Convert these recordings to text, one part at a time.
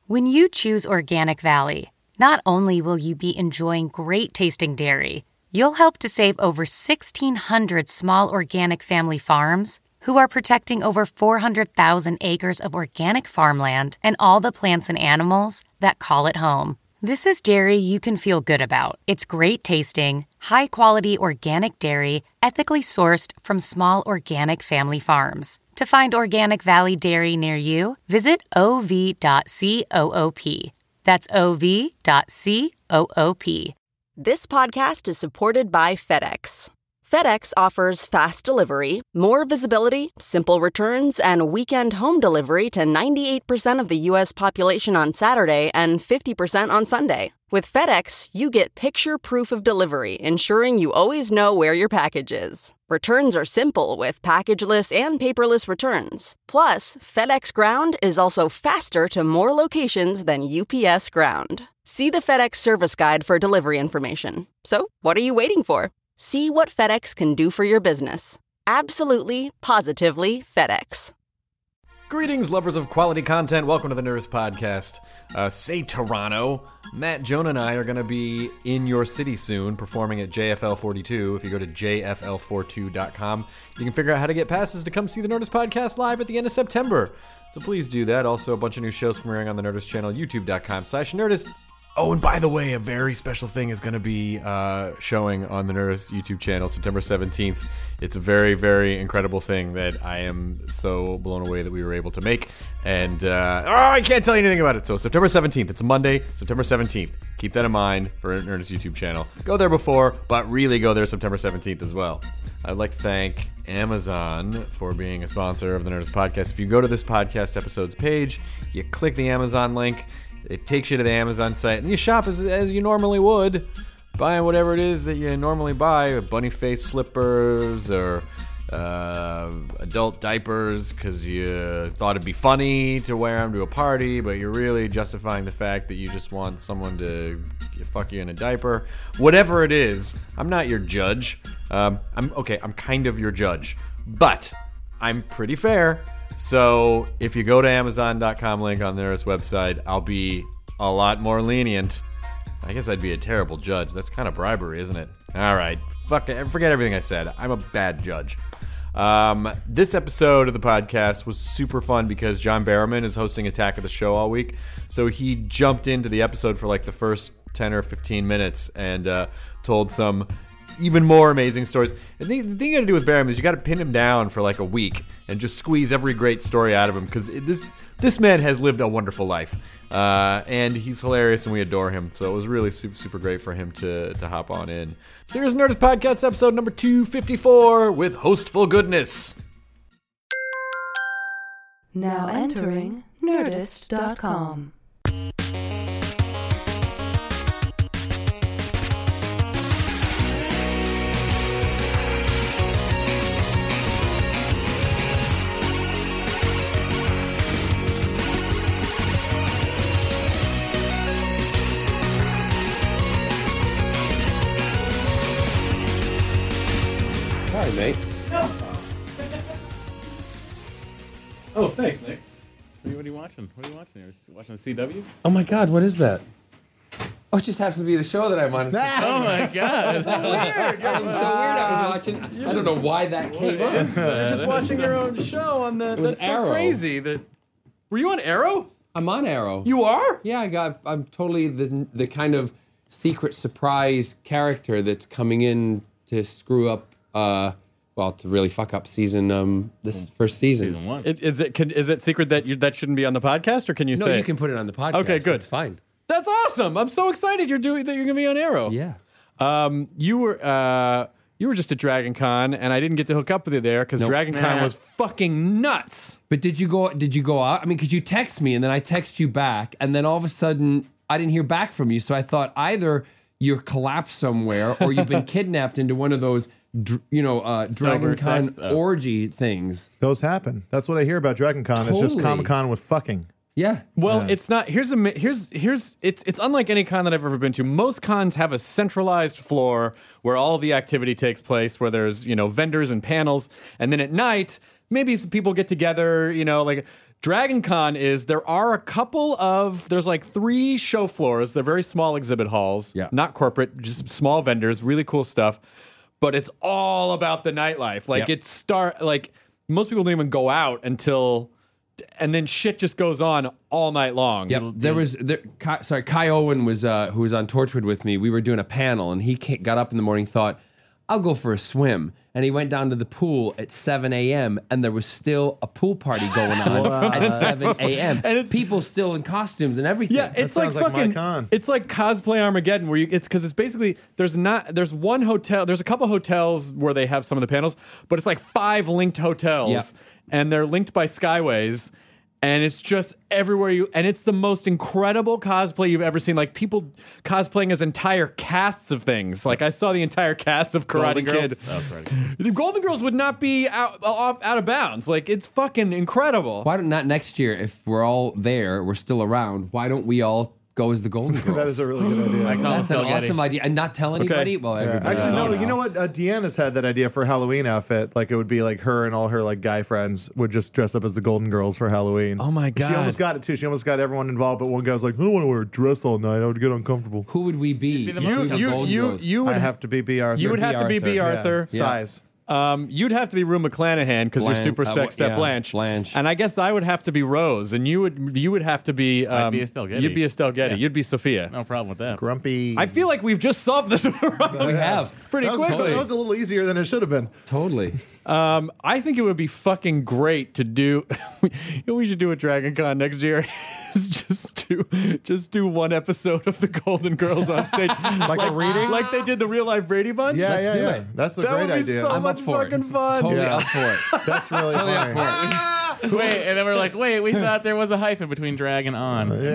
When you choose Organic Valley, not only will you be enjoying great tasting dairy, you'll help to save over 1,600 small organic family farms who are protecting over 400,000 acres of organic farmland and all the plants and animals that call it home. This is dairy you can feel good about. It's great tasting, high-quality organic dairy, ethically sourced from small organic family farms. To find Organic Valley Dairy near you, visit ov.coop. That's ov.coop. This podcast is supported by FedEx. FedEx offers fast delivery, more visibility, simple returns, and weekend home delivery to 98% of the U.S. population on Saturday and 50% on Sunday. With FedEx, you get picture proof of delivery, ensuring you always know where your package is. Returns are simple with packageless and paperless returns. Plus, FedEx Ground is also faster to more locations than UPS Ground. See the FedEx service guide for delivery information. So, what are you waiting for? See what FedEx can do for your business. Absolutely, positively FedEx. Greetings, lovers of quality content. Welcome to the Nerdist Podcast. Say Toronto. Matt, Jonah, and I are going to be in your city soon, performing at JFL 42. If you go to jfl42.com, you can figure out how to get passes to come see the Nerdist Podcast live at the end of September. So please do that. Also, a bunch of new shows premiering on the Nerdist channel, youtube.com/Nerdist. Oh, and by the way, a very special thing is going to be showing on the Nerdist YouTube channel September 17th. It's a very, very incredible thing that I am so blown away that we were able to make. And I can't tell you anything about it. So September 17th, it's a Monday, September 17th. Keep that in mind for a Nerdist YouTube channel. Go there before, but really go there September 17th as well. I'd like to thank Amazon for being a sponsor of the Nerdist Podcast. If you go to this podcast episode's page, you click the Amazon link. It takes you to the Amazon site, and you shop as you normally would, buying whatever it is that you normally buy, bunny face slippers or adult diapers because you thought it'd be funny to wear them to a party, but you're really justifying the fact that you just want someone to fuck you in a diaper. Whatever it is, I'm not your judge. I'm kind of your judge, but I'm pretty fair. So if you go to Amazon.com link on their website, I'll be a lot more lenient. I guess I'd be a terrible judge. That's kind of bribery, isn't it? All right. Fuck it. Forget everything I said. I'm a bad judge. This episode of the podcast was super fun because John Barrowman is hosting Attack of the Show all week. So he jumped into the episode for like the first 10 or 15 minutes and told some even more amazing stories. And the thing you got to do with Barham is you got to pin him down for like a week and just squeeze every great story out of him because this man has lived a wonderful life. And he's hilarious and we adore him. So it was really super, super great for him to hop on in. So here's Nerdist Podcast episode number 254 with Hostful Goodness. Now entering Nerdist.com. Hi, mate. No. Oh, thanks, Nick. What are you watching? What are you watching? Are you watching the CW? Oh my God, what is that? Oh, it just happens to be the show that I'm on. Oh my God. It's so weird. It was so weird. I was watching. I don't know why that came up. You're just watching your own show on the. It was that's Arrow. so crazy. That were you on Arrow? I'm on Arrow. You are? Yeah, I'm totally the kind of secret surprise character that's coming in to screw up. To really fuck up this first season. Season 1. Is it secret that that shouldn't be on the podcast, or can you say? No, you can put it on the podcast. Okay, good. It's fine. That's awesome. I'm so excited you're gonna be on Arrow. Yeah. You were just at Dragon Con, and I didn't get to hook up with you there because Nope. Dragon Con was fucking nuts. But did you go out? I mean, because you text me and then I text you back, and then all of a sudden I didn't hear back from you. So I thought either you're collapsed somewhere or you've been kidnapped into one of those, Dragon Con sex, orgy things. Those happen. That's what I hear about Dragon Con. It's just Totally. Comic-Con with fucking. Yeah. Well, it's not. Here's it's unlike any con that I've ever been to. Most cons have a centralized floor where all the activity takes place, where there's vendors and panels, and then at night maybe some people get together. Dragon Con there are a couple of, there's like 3 show floors. They're very small exhibit halls. Yeah. Not corporate, just small vendors, really cool stuff. But it's all about the nightlife. Like like most people don't even go out until, and then shit just goes on all night long. Yep. Kai Owen was who was on Torchwood with me. We were doing a panel, and he got up in the morning, thought, I'll go for a swim. And he went down to the pool at 7 a.m. and there was still a pool party going on at 7 a.m. And it's people still in costumes and everything. Yeah, it's like sounds like my fucking. con. It's like cosplay Armageddon, where it's basically there's one hotel. There's a couple hotels where they have some of the panels, but it's like 5 linked hotels, and they're linked by skyways. And it's just everywhere and it's the most incredible cosplay you've ever seen. Like people cosplaying as entire casts of things. Like I saw the entire cast of Karate Kid. The Golden Girls would not be out of bounds. Like it's fucking incredible. Why don't not next year, if we're all there, we're still around, why don't we all go as the Golden Girls? That is a really good idea. That's an awesome idea. And not tell anybody? Well, everybody. Actually, no. knows. You know what? Deanna's had that idea for a Halloween outfit. Like it would be like her and all her like guy friends would just dress up as the Golden Girls for Halloween. Oh my God. She almost got it too. She almost got everyone involved, but one guy was like, "I don't want to wear a dress all night. I would get uncomfortable." Who would we be? You would I have to be B. Arthur. You would have to be B. Yeah. Arthur. Size. You'd have to be Rue McClanahan because you're super sexed up Blanche. And I guess I would have to be Rose, and you would have to be. I'd be Estelle Getty. You'd be Estelle Getty. Yeah. You'd be Sophia. No problem with that. Grumpy. I feel like we've just solved this We have. pretty that quickly. was a little easier than it should have been. Totally. I think it would be fucking great to do. We should do a Dragon Con next year. Is just do one episode of the Golden Girls on stage, Like a reading? like they did the Real Life Brady Bunch. Yeah, Let's do yeah. it. That's a That great would be idea. so I'm much up for it. fucking fun. Totally Yeah. up for it. That's really funny. Wait, and then we're like, wait, we thought there was a hyphen between drag and on. Well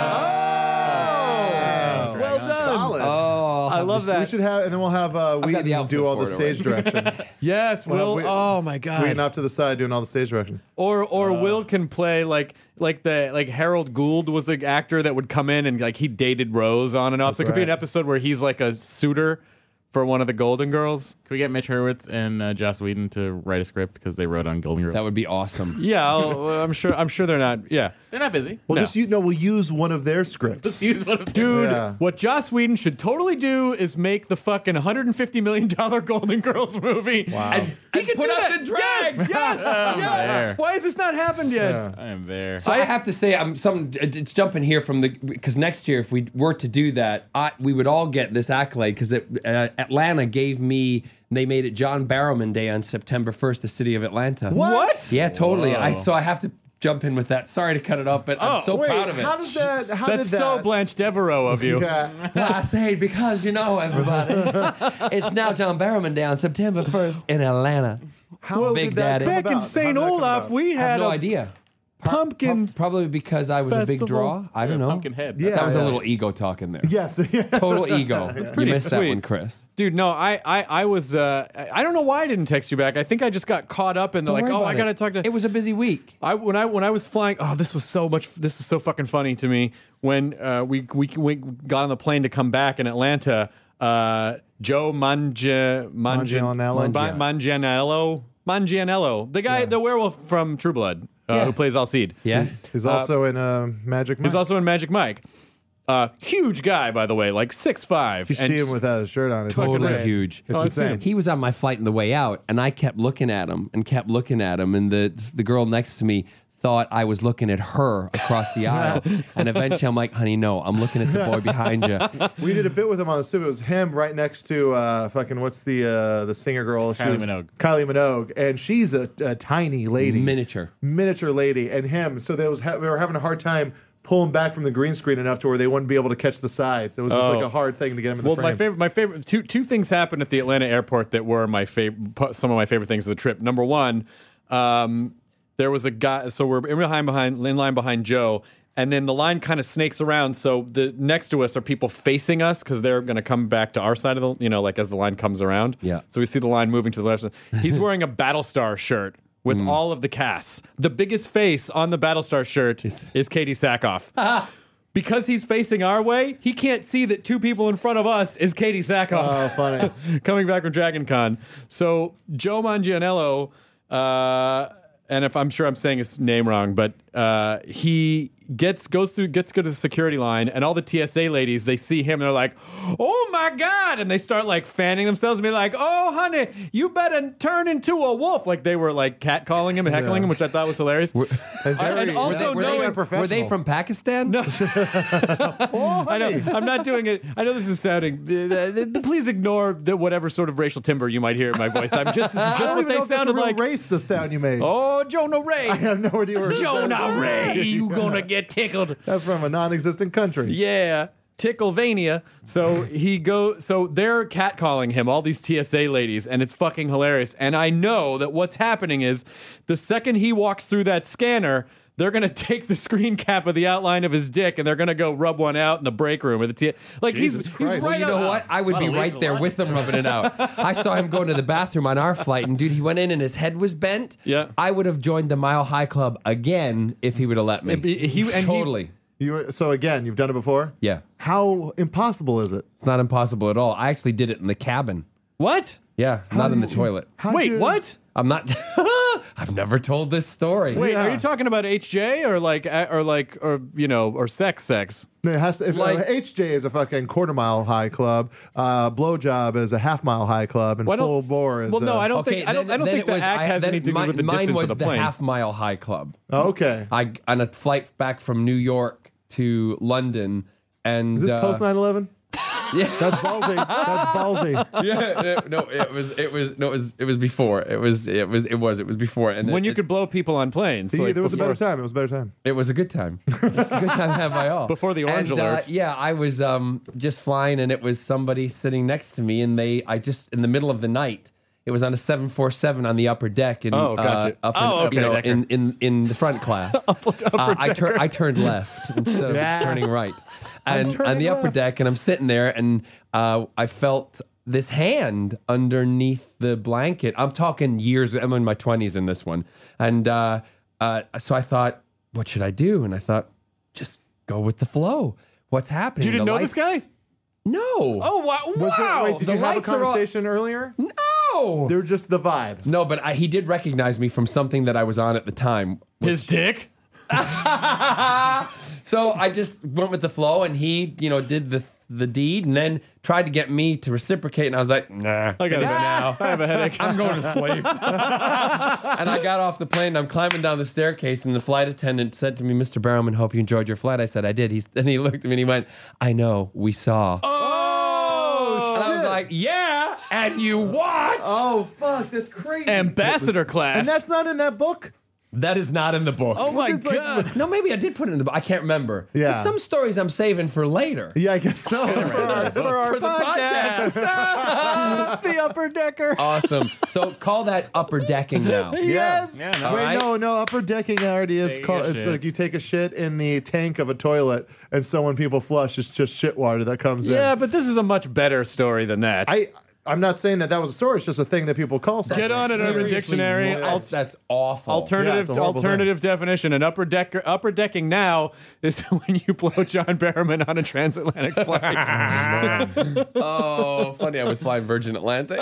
done. Solid. Oh, I love We that. should have, and then we'll have got the Wheaton outfit do all for the it stage direction. Yes, Will. we- Oh my God. Wheaton off to the side doing all the stage direction. Or Will can play like Harold Gould was the actor that would come in and like he dated Rose on and off. So it could be an right. episode where he's like a suitor for one of the Golden Girls. Can we get Mitch Hurwitz and Joss Whedon to write a script because they wrote on Golden Girls? That would be awesome. Yeah, I'm sure they're not. Yeah, They're not busy. We'll No. we'll use one of their scripts. Just use one of dude. Yeah. What Joss Whedon should totally do is make the fucking $150 million Golden Girls movie. Wow. He can put do us that. in drag. Yes, yes. there. Why has this not happened yet? Yeah. I am there. So I have to say, it's jumping here from because next year, if we were to do that, we would all get this accolade because Atlanta gave me. They made it John Barrowman Day on September 1st, the city of Atlanta. What? Yeah, totally. Whoa. So I have to jump in with that. Sorry to cut it off, but I'm so Wait, proud of it. how does that? How That's did so that? Blanche Devereaux of you. Yeah. Well, I say because everybody. It's now John Barrowman Day on September 1st in Atlanta. How Big did that Daddy. come Back in about? St. How did that come Olaf, about? we I have had no a idea. pumpkin. Probably because I was a big Festival. draw. I don't know. Pumpkinhead. Yeah. That was a little ego talk in there. Yes. Total ego. pretty You missed that sweet. one, Chris. Dude, no, I was I don't know why I didn't text you back. I think I just got caught up in the Don't like, worry oh, about I gotta talk to. It was a busy week. When I was flying, this was so fucking funny to me when we got on the plane to come back in Atlanta. Joe Manganiello, the guy, the werewolf from True Blood, Yeah. who plays Alcide. Yeah. He's also in Magic Mike. He's also in Magic Mike. Huge guy, by the way, like 6'5". You see him without his shirt on. It's Totally insane. huge. It's Oh, I've seen insane. him. He was on my flight on the way out, and I kept looking at him, and the girl next to me thought I was looking at her across the aisle, and eventually I'm like, honey, no, I'm looking at the boy behind you. We did a bit with him on the soup. It was him right next to fucking what's the singer girl? Kylie Minogue. Kylie Minogue, and she's a tiny lady, Miniature. lady, and him. So we were having a hard time pulling back from the green screen enough to where they wouldn't be able to catch the sides. It was just like a hard thing to get him in the Well, frame. my favorite two things happened at the Atlanta airport that were some of my favorite things of the trip. Number one, there was a guy. So we're in line behind Joe, and then the line kind of snakes around. So the next to us are people facing us because they're going to come back to our side of the, like as the line comes around. Yeah. So we see the line moving to the left. He's wearing a Battlestar shirt with all of the casts. The biggest face on the Battlestar shirt is Katie Sackhoff. Because he's facing our way, he can't see that two people in front of us is Katie Sackhoff. Oh, funny. Coming back from Dragon Con. So Joe Manganiello and if I'm sure I'm saying his name wrong, but he gets to the security line, and all the TSA ladies, they see him and they're like, "Oh my God!" and they start like fanning themselves and be like, "Oh honey, you better turn into a wolf!" Like they were like catcalling him and heckling him, which I thought was hilarious. And also were they from Pakistan? No. I know. I'm not doing it. I know this is sounding. Please ignore whatever sort of racial timbre you might hear in my voice. This is just what they sounded like. Race the sound you made. Oh, Jonah Ray. I have no idea where Jonah Ray, you gonna get tickled. That's from a non-existent country. Yeah. Ticklevania. So they're catcalling him, all these TSA ladies, and it's fucking hilarious. And I know that what's happening is the second he walks through that scanner, they're going to take the screen cap of the outline of his dick and they're going to go rub one out in the break room. He's right. Well, you know what? I would be right there with them rubbing it out. I saw him going to the bathroom on our flight, and dude, he went in and his head was bent. Yeah. I would have joined the Mile High Club again if he would have let me. Totally. So again, you've done it before? Yeah. How impossible is it? It's not impossible at all. I actually did it in the cabin. What? Yeah, not in the toilet. Wait, what? I'm not. I've never told this story. Wait, are you talking about HJ or sex? No, it has to, if HJ is a fucking quarter-mile high club, blowjob is a half-mile high club, and full bore is. Well, no, I don't think the act has anything to do with the distance of the plane. Mine was the half-mile high club. Oh, okay. On a flight back from New York to London, and is this post 9/11? Yeah, that's ballsy. That's ballsy. Yeah, it was before. It was before. And when you could blow people on planes. See, there was a better time. It was a better time. It was a good time. Good time to have my all. Before the orange alert. Yeah, I was just flying, and it was somebody sitting next to me, and I just in the middle of the night. It was on a 747 on the upper deck. And, gotcha. In the front class. I turned left instead of turning right. And on the upper deck, and I'm sitting there, and I felt this hand underneath the blanket. I'm talking years. I'm in my 20s in this one. And so I thought, what should I do? And I thought, just go with the flow. What's happening? You didn't know this guy? No. Oh, wow. Wait, did you have a conversation earlier? No. They're just the vibes. No, but he did recognize me from something that I was on at the time. His dick? So I just went with the flow, and he, did the deed, and then tried to get me to reciprocate, and I was like, nah, I got it now. I have a headache. I'm going to sleep. And I got off the plane, and I'm climbing down the staircase, and the flight attendant said to me, "Mr. Barrowman, hope you enjoyed your flight." I said, "I did." And he looked at me, and he went, "I know, we saw." Oh, and I was like, "Yeah, and you watch." Oh, fuck, that's crazy. Ambassador class. And that's not in that book? That is not in the book. Oh my God. No, maybe I did put it in the book. I can't remember. Yeah. But some stories I'm saving for later. Yeah, I guess so. For our For the podcast. The upper decker. Awesome. So call that upper decking now. Yes. Yeah, no. All Wait, right. no, upper decking already is Take called. a It's shit. like you take a shit in the tank of a toilet, and so when people flush, it's just shit water that comes in. Yeah, but this is a much better story than that. I'm not saying that was a story. It's just a thing that people call something. Get on an Urban Dictionary. That's awful. Alternative definition. An upper decking now is when you blow John Barrowman on a transatlantic flight. Oh, funny. I was flying Virgin Atlantic.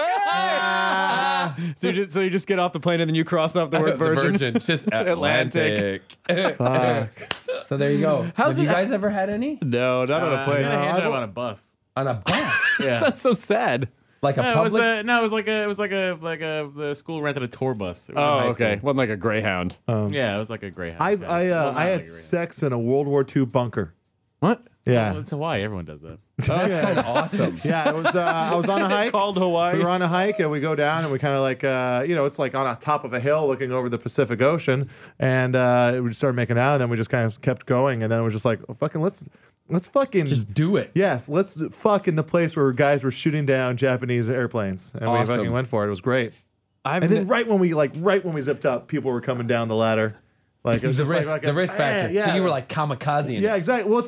So you just get off the plane and then you cross off the word virgin. It's just Atlantic. Fuck. So there you go. Have you guys ever had any? No, not on a plane. I had him on a bus. On a bus? Yeah. That's so sad. Like a No, public? it was like the school rented a tour bus. It was in Oh, high okay. school. Wasn't like a Greyhound. Yeah, it was like a Greyhound. I Well, not had like a Greyhound. sex in a World War II bunker. What? Yeah. Well, it's Hawaii. Everyone does that. That's awesome. Yeah, it was. I was on a hike. Called Hawaii. We were on a hike, and we go down, and we kind of like, it's like on a top of a hill looking over the Pacific Ocean, and we just started making out, and then we just kind of kept going, and then it was just like, oh, fucking, let's fucking Just do it. Yes, let's fuck in the place where guys were shooting down Japanese airplanes, and we Awesome. fucking went for it. It was great. And then right when we zipped up, people were coming down the ladder. Like it was The just risk, like the risk factor. Yeah. So you were like kamikaze. Yeah, exactly. Well,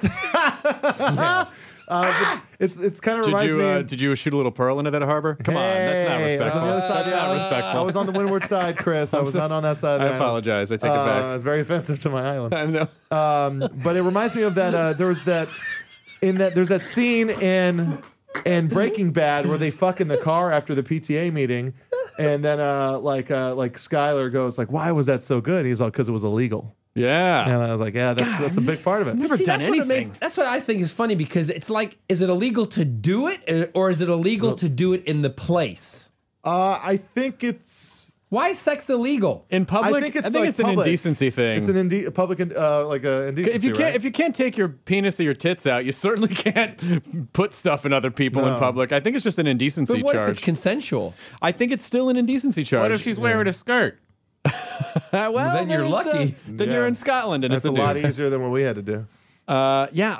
it's kind of reminds me. Did you shoot a little pearl into that harbor? Come on, that's not Hey, respectful. I was on the other side. That's not respectful. I was on the windward side, Chris. I was not on that side. Of the I island. apologize. I take it It back. was very offensive to my island. I know. But it reminds me of that. There's that scene in Breaking Bad where they fuck in the car after the PTA meeting, And then like Skylar goes like, why was that so good? And he's like, because it was illegal. Yeah. And I was like, yeah, that's a big part of it. Never done anything. That's what I think is funny because it's like, is it illegal to do it or is it illegal to do it in the place? I think it's. Why is sex illegal? In public, I think it's an public. indecency thing. It's an public like a indecency. If you can't take your penis or your tits out, you certainly can't put stuff in other people in public. I think it's just an indecency But what charge. if it's consensual? I think it's still an indecency charge. What if she's wearing a skirt? well, then you're lucky. Then you're in Scotland, and That's it's a lot easier than what we had to do. Yeah,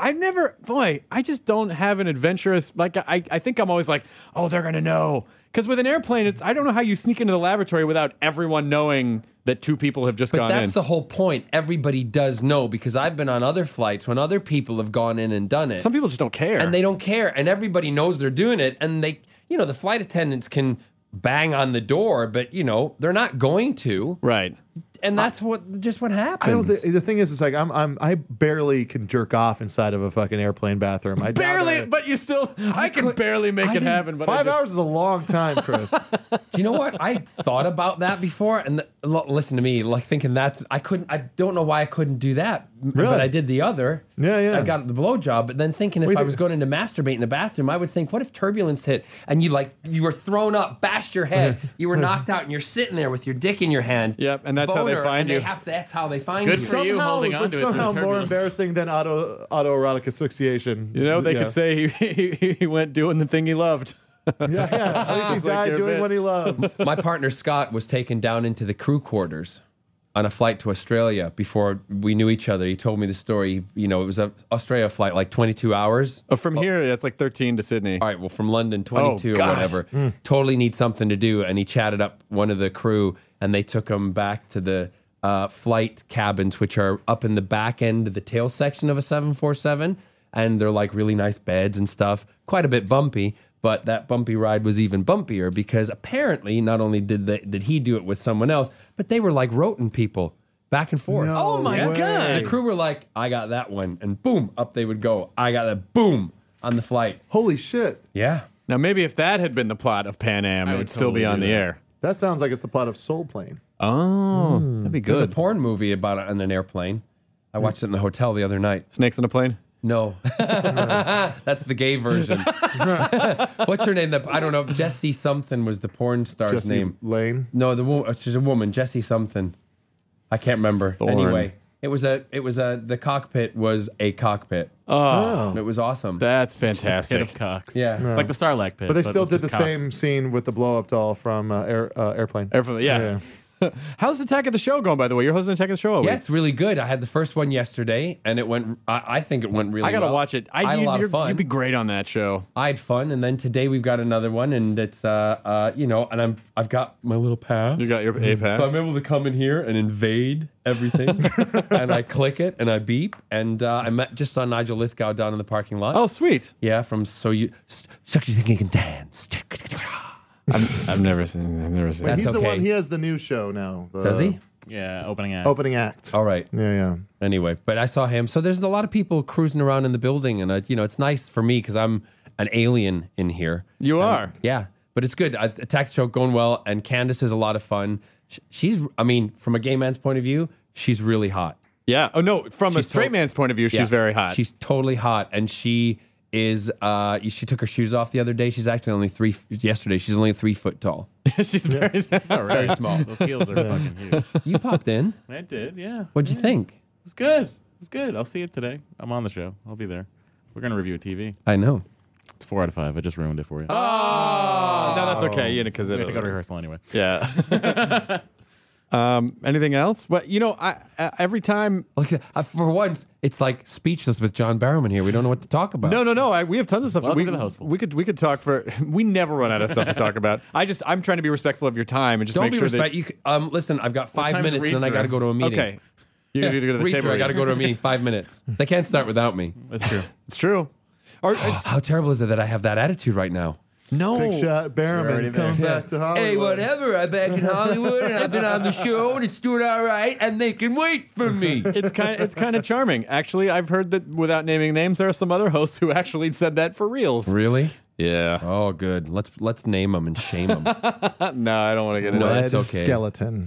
I just don't have an adventurous, like, I think I'm always like, oh, they're going to know. Because with an airplane, I don't know how you sneak into the lavatory without everyone knowing that two people have just But gone in. that's the whole point. Everybody does know because I've been on other flights when other people have gone in and done it. Some people just don't care. And they don't care. And everybody knows they're doing it. And they, the flight attendants can bang on the door, but, they're not going to. Right. And that's what happens. I don't. The thing is, it's like I barely can jerk off inside of a fucking airplane bathroom. I Barely, but you still, I can barely make it happen. But 5 hours is a long time, Chris. Do you know what? I thought about that before, and listen to me, like thinking I don't know why I couldn't do that, Really? but I did the other. Yeah. I got the blowjob, but then thinking if I was going to masturbate in the bathroom, I would think, what if turbulence hit and you were thrown up, bashed your head, you were knocked out, and you're sitting there with your dick in your hand. Yep, and that's how they find you. That's how they find Good you. for you holding on to it through the somehow more turbulence. embarrassing than autoerotic asphyxiation. They could say he went doing the thing he loved. Yeah. At least he Just like died your doing bit. what he loved. My partner Scott was taken down into the crew quarters on a flight to Australia before we knew each other. He told me the story. It was an Australia flight, like 22 hours. From here, it's like 13 to Sydney. All right, well, from London, 22 or God. whatever. Totally need something to do. And he chatted up one of the crew, and they took him back to the flight cabins, which are up in the back end of the tail section of a 747. And they're like really nice beds and stuff. Quite a bit bumpy. But that bumpy ride was even bumpier because apparently not only did he do it with someone else, but they were like roting people back and forth. No Oh my way. God. The crew were like, I got that one. And boom, up they would go. I got that, boom, on the flight. Holy shit. Yeah. Now, maybe if that had been the plot of Pan Am, it would would still be totally on do the that. air. That sounds like it's the plot of Soul Plane. Oh, that'd be There's a good. porn movie about it on an airplane. I watched it in the hotel the other night. Snakes on a plane? No. That's the gay version. What's her name? I don't know. Jessie something was the porn star's Jesse name. Lane. No, she's a woman. Jessie something. I can't remember. Thorne. Anyway, the cockpit was a cockpit. Oh, It was awesome. that's Pit fantastic. of cocks. Yeah. Like the Starlac pit. But they still with did the just cocks. same scene with the blow up doll from Airplane. Yeah. How's Attack of the Show going, by the way? You're hosting Attack of the Show all week. Yeah, it's really good. I had the first one yesterday, and it went. I think it went really. I gotta well. watch it. I had a lot of fun. You'd be great on that show. I had fun, and then today we've got another one, and it's and I've got my little pass. You got your A pass. So I'm able to come in here and invade everything, and I click it and I beep, and I just saw Nigel Lithgow down in the parking lot. Oh, sweet. Yeah, from So You Think You Can Dance. I've never seen. Wait, That's he's the okay. one. He has the new show now. Does he? Yeah, opening act. Opening act. All right. Yeah. Anyway, but I saw him. So there's a lot of people cruising around in the building, and it's nice for me because I'm an alien in here. You are. Yeah, but it's good. Attack the Show going well, and Candace is a lot of fun. She's, from a gay man's point of view, she's really hot. Yeah. Oh no, from a She's straight man's point of view, she's Yeah. very hot. She's totally hot, and she is. She took her shoes off the other day. She's actually only yesterday. She's only 3 foot tall. she's very. Very small. Those heels are fucking huge. You popped in. I did, yeah. What'd you think? It's good. It's good. I'll see it today. I'm on the show. I'll be there. We're gonna review a TV. I know. It's 4 out of 5. I just ruined it for you. Oh, no, that's okay. Because we have to go to rehearsal anyway. Yeah. Anything else? Well, I every time. Like, for once, it's like speechless with John Barrowman here. We don't know what to talk about. No. We have tons of stuff. Welcome to the host pool. We could talk for. We never run out of stuff to talk about. I'm trying to be respectful of your time and just Don't make be sure respect. Listen, I've got 5 time's minutes, and then I got to go to a that. meeting. Okay. You need to go to the Read table. through, I got to go to a meeting. 5 minutes. They can't start without me. That's true. It's true. Or How terrible is it that I have that attitude right now? no. Big shot already Barrowman coming there. back to Hollywood. I'm back in Hollywood, and I've been on the show, and it's doing all right, and they can wait for me. It's kind of charming. Actually, I've heard that without naming names, there are some other hosts who actually said that for reals. Really? Yeah. Oh, good. Let's name them and shame them. No, I don't want to get into No, that. that's okay. Skeleton.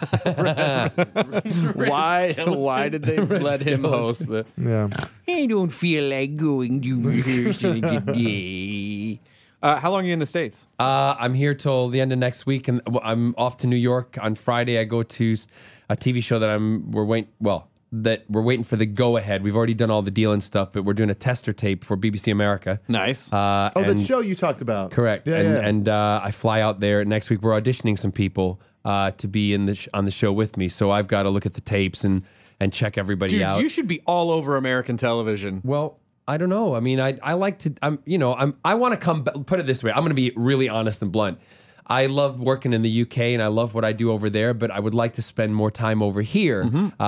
Why did they let him host the? Yeah. I don't feel like going to rehearsal today. How long are you in the States? I'm here till the end of next week, and I'm off to New York on Friday. I go to a TV show that we're waiting for the go ahead. We've already done all the deal and stuff, but we're doing a tester tape for BBC America. Nice. The show you talked about. Correct. Yeah, and I fly out there next week. We're auditioning some people to be in on the show with me. So I've got to look at the tapes and check everybody Dude, out. you should be all over American television. Well, I don't know. I mean, I like to. I want to come. Put it this way. I'm going to be really honest and blunt. I love working in the UK and I love what I do over there, but I would like to spend more time over here.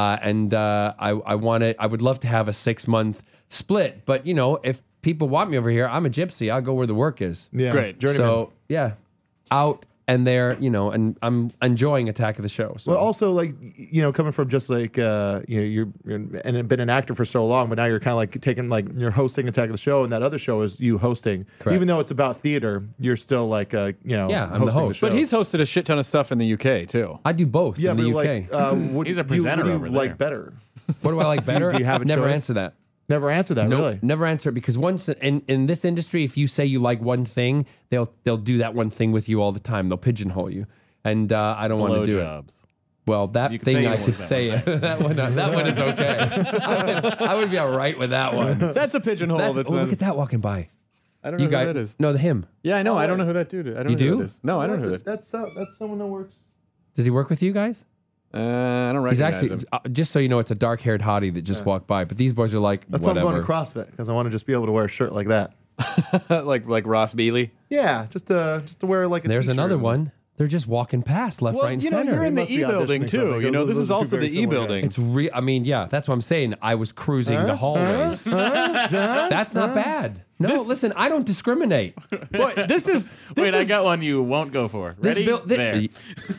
I would love to have a 6-month split. But if people want me over here, I'm a gypsy. I'll go where the work is. Yeah. Great. Journeyman. So yeah, out and there, and I'm enjoying Attack of the Show. So. Well, also coming from just like you're and been an actor for so long, but now you're kind of like taking you're hosting Attack of the Show, and that other show is you hosting. Correct. Even though it's about theater, you're still I'm the hosting host. show. But he's hosted a shit ton of stuff in the UK too. I do both yeah, in but the UK. He's a presenter what do you over there. like better? What do I like better? Do you have a Never choice? answer that. Never answer that. No, Really? never answer it because once in this industry, if you say you like one thing, they'll do that one thing with you all the time. They'll pigeonhole you, and I don't want to do it. Blowjobs. Well, that You can thing say you I want could that say that one is okay. I would be all right with that one. That's a pigeonhole. That's Look at that walking by. I don't know You who guys, that is. no, him. Yeah, I know. I don't know who that dude is. I don't You know who do? that is. No, I don't know who that. That's someone that works. Does he work with you guys? I don't He's recognize actually him. just so you know, it's a dark-haired hottie that just walked by. But these boys are like That's why I'm whatever. going to CrossFit because I want to just be able to wear a shirt like that. like Ross Bealey. Yeah, just to wear like a There's t-shirt. another one. They're just walking past left, right, and center. you're in the Must be E-building auditioning too. something. You know, this Those is are two also very the similar E-building. It's I mean, yeah, that's what I'm saying. I was cruising the hallways. That's not bad. No, listen, I don't discriminate. But this is Wait, I got one you won't go for. Ready? There.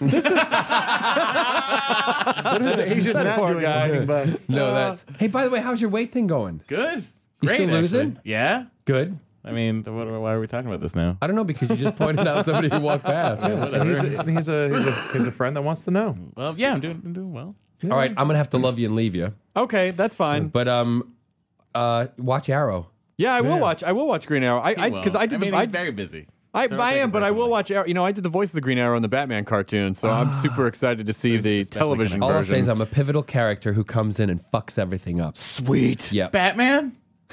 What is Asian That Matt poor doing guy. walking by? No, that's. Hey, by the way, how's your weight thing going? Good. You Great, still losing? actually. Yeah. Good. I mean, why are we talking about this now? I don't know because you just pointed out somebody who walked past. And he's a friend that wants to know. Well, yeah, I'm doing well. All right, I'm gonna have to love you and leave you. Okay, that's fine. But watch Arrow. Yeah, I will watch. I will watch Green Arrow. He will. Because I did mean, the. he's very busy. I So don't am, take it but I will personally. watch Arrow. You know, I did the voice of the Green Arrow in the Batman cartoon, so I'm super excited to see the especially television All I'll say is version. I'm a pivotal character who comes in and fucks everything up. Sweet. Yep. Batman?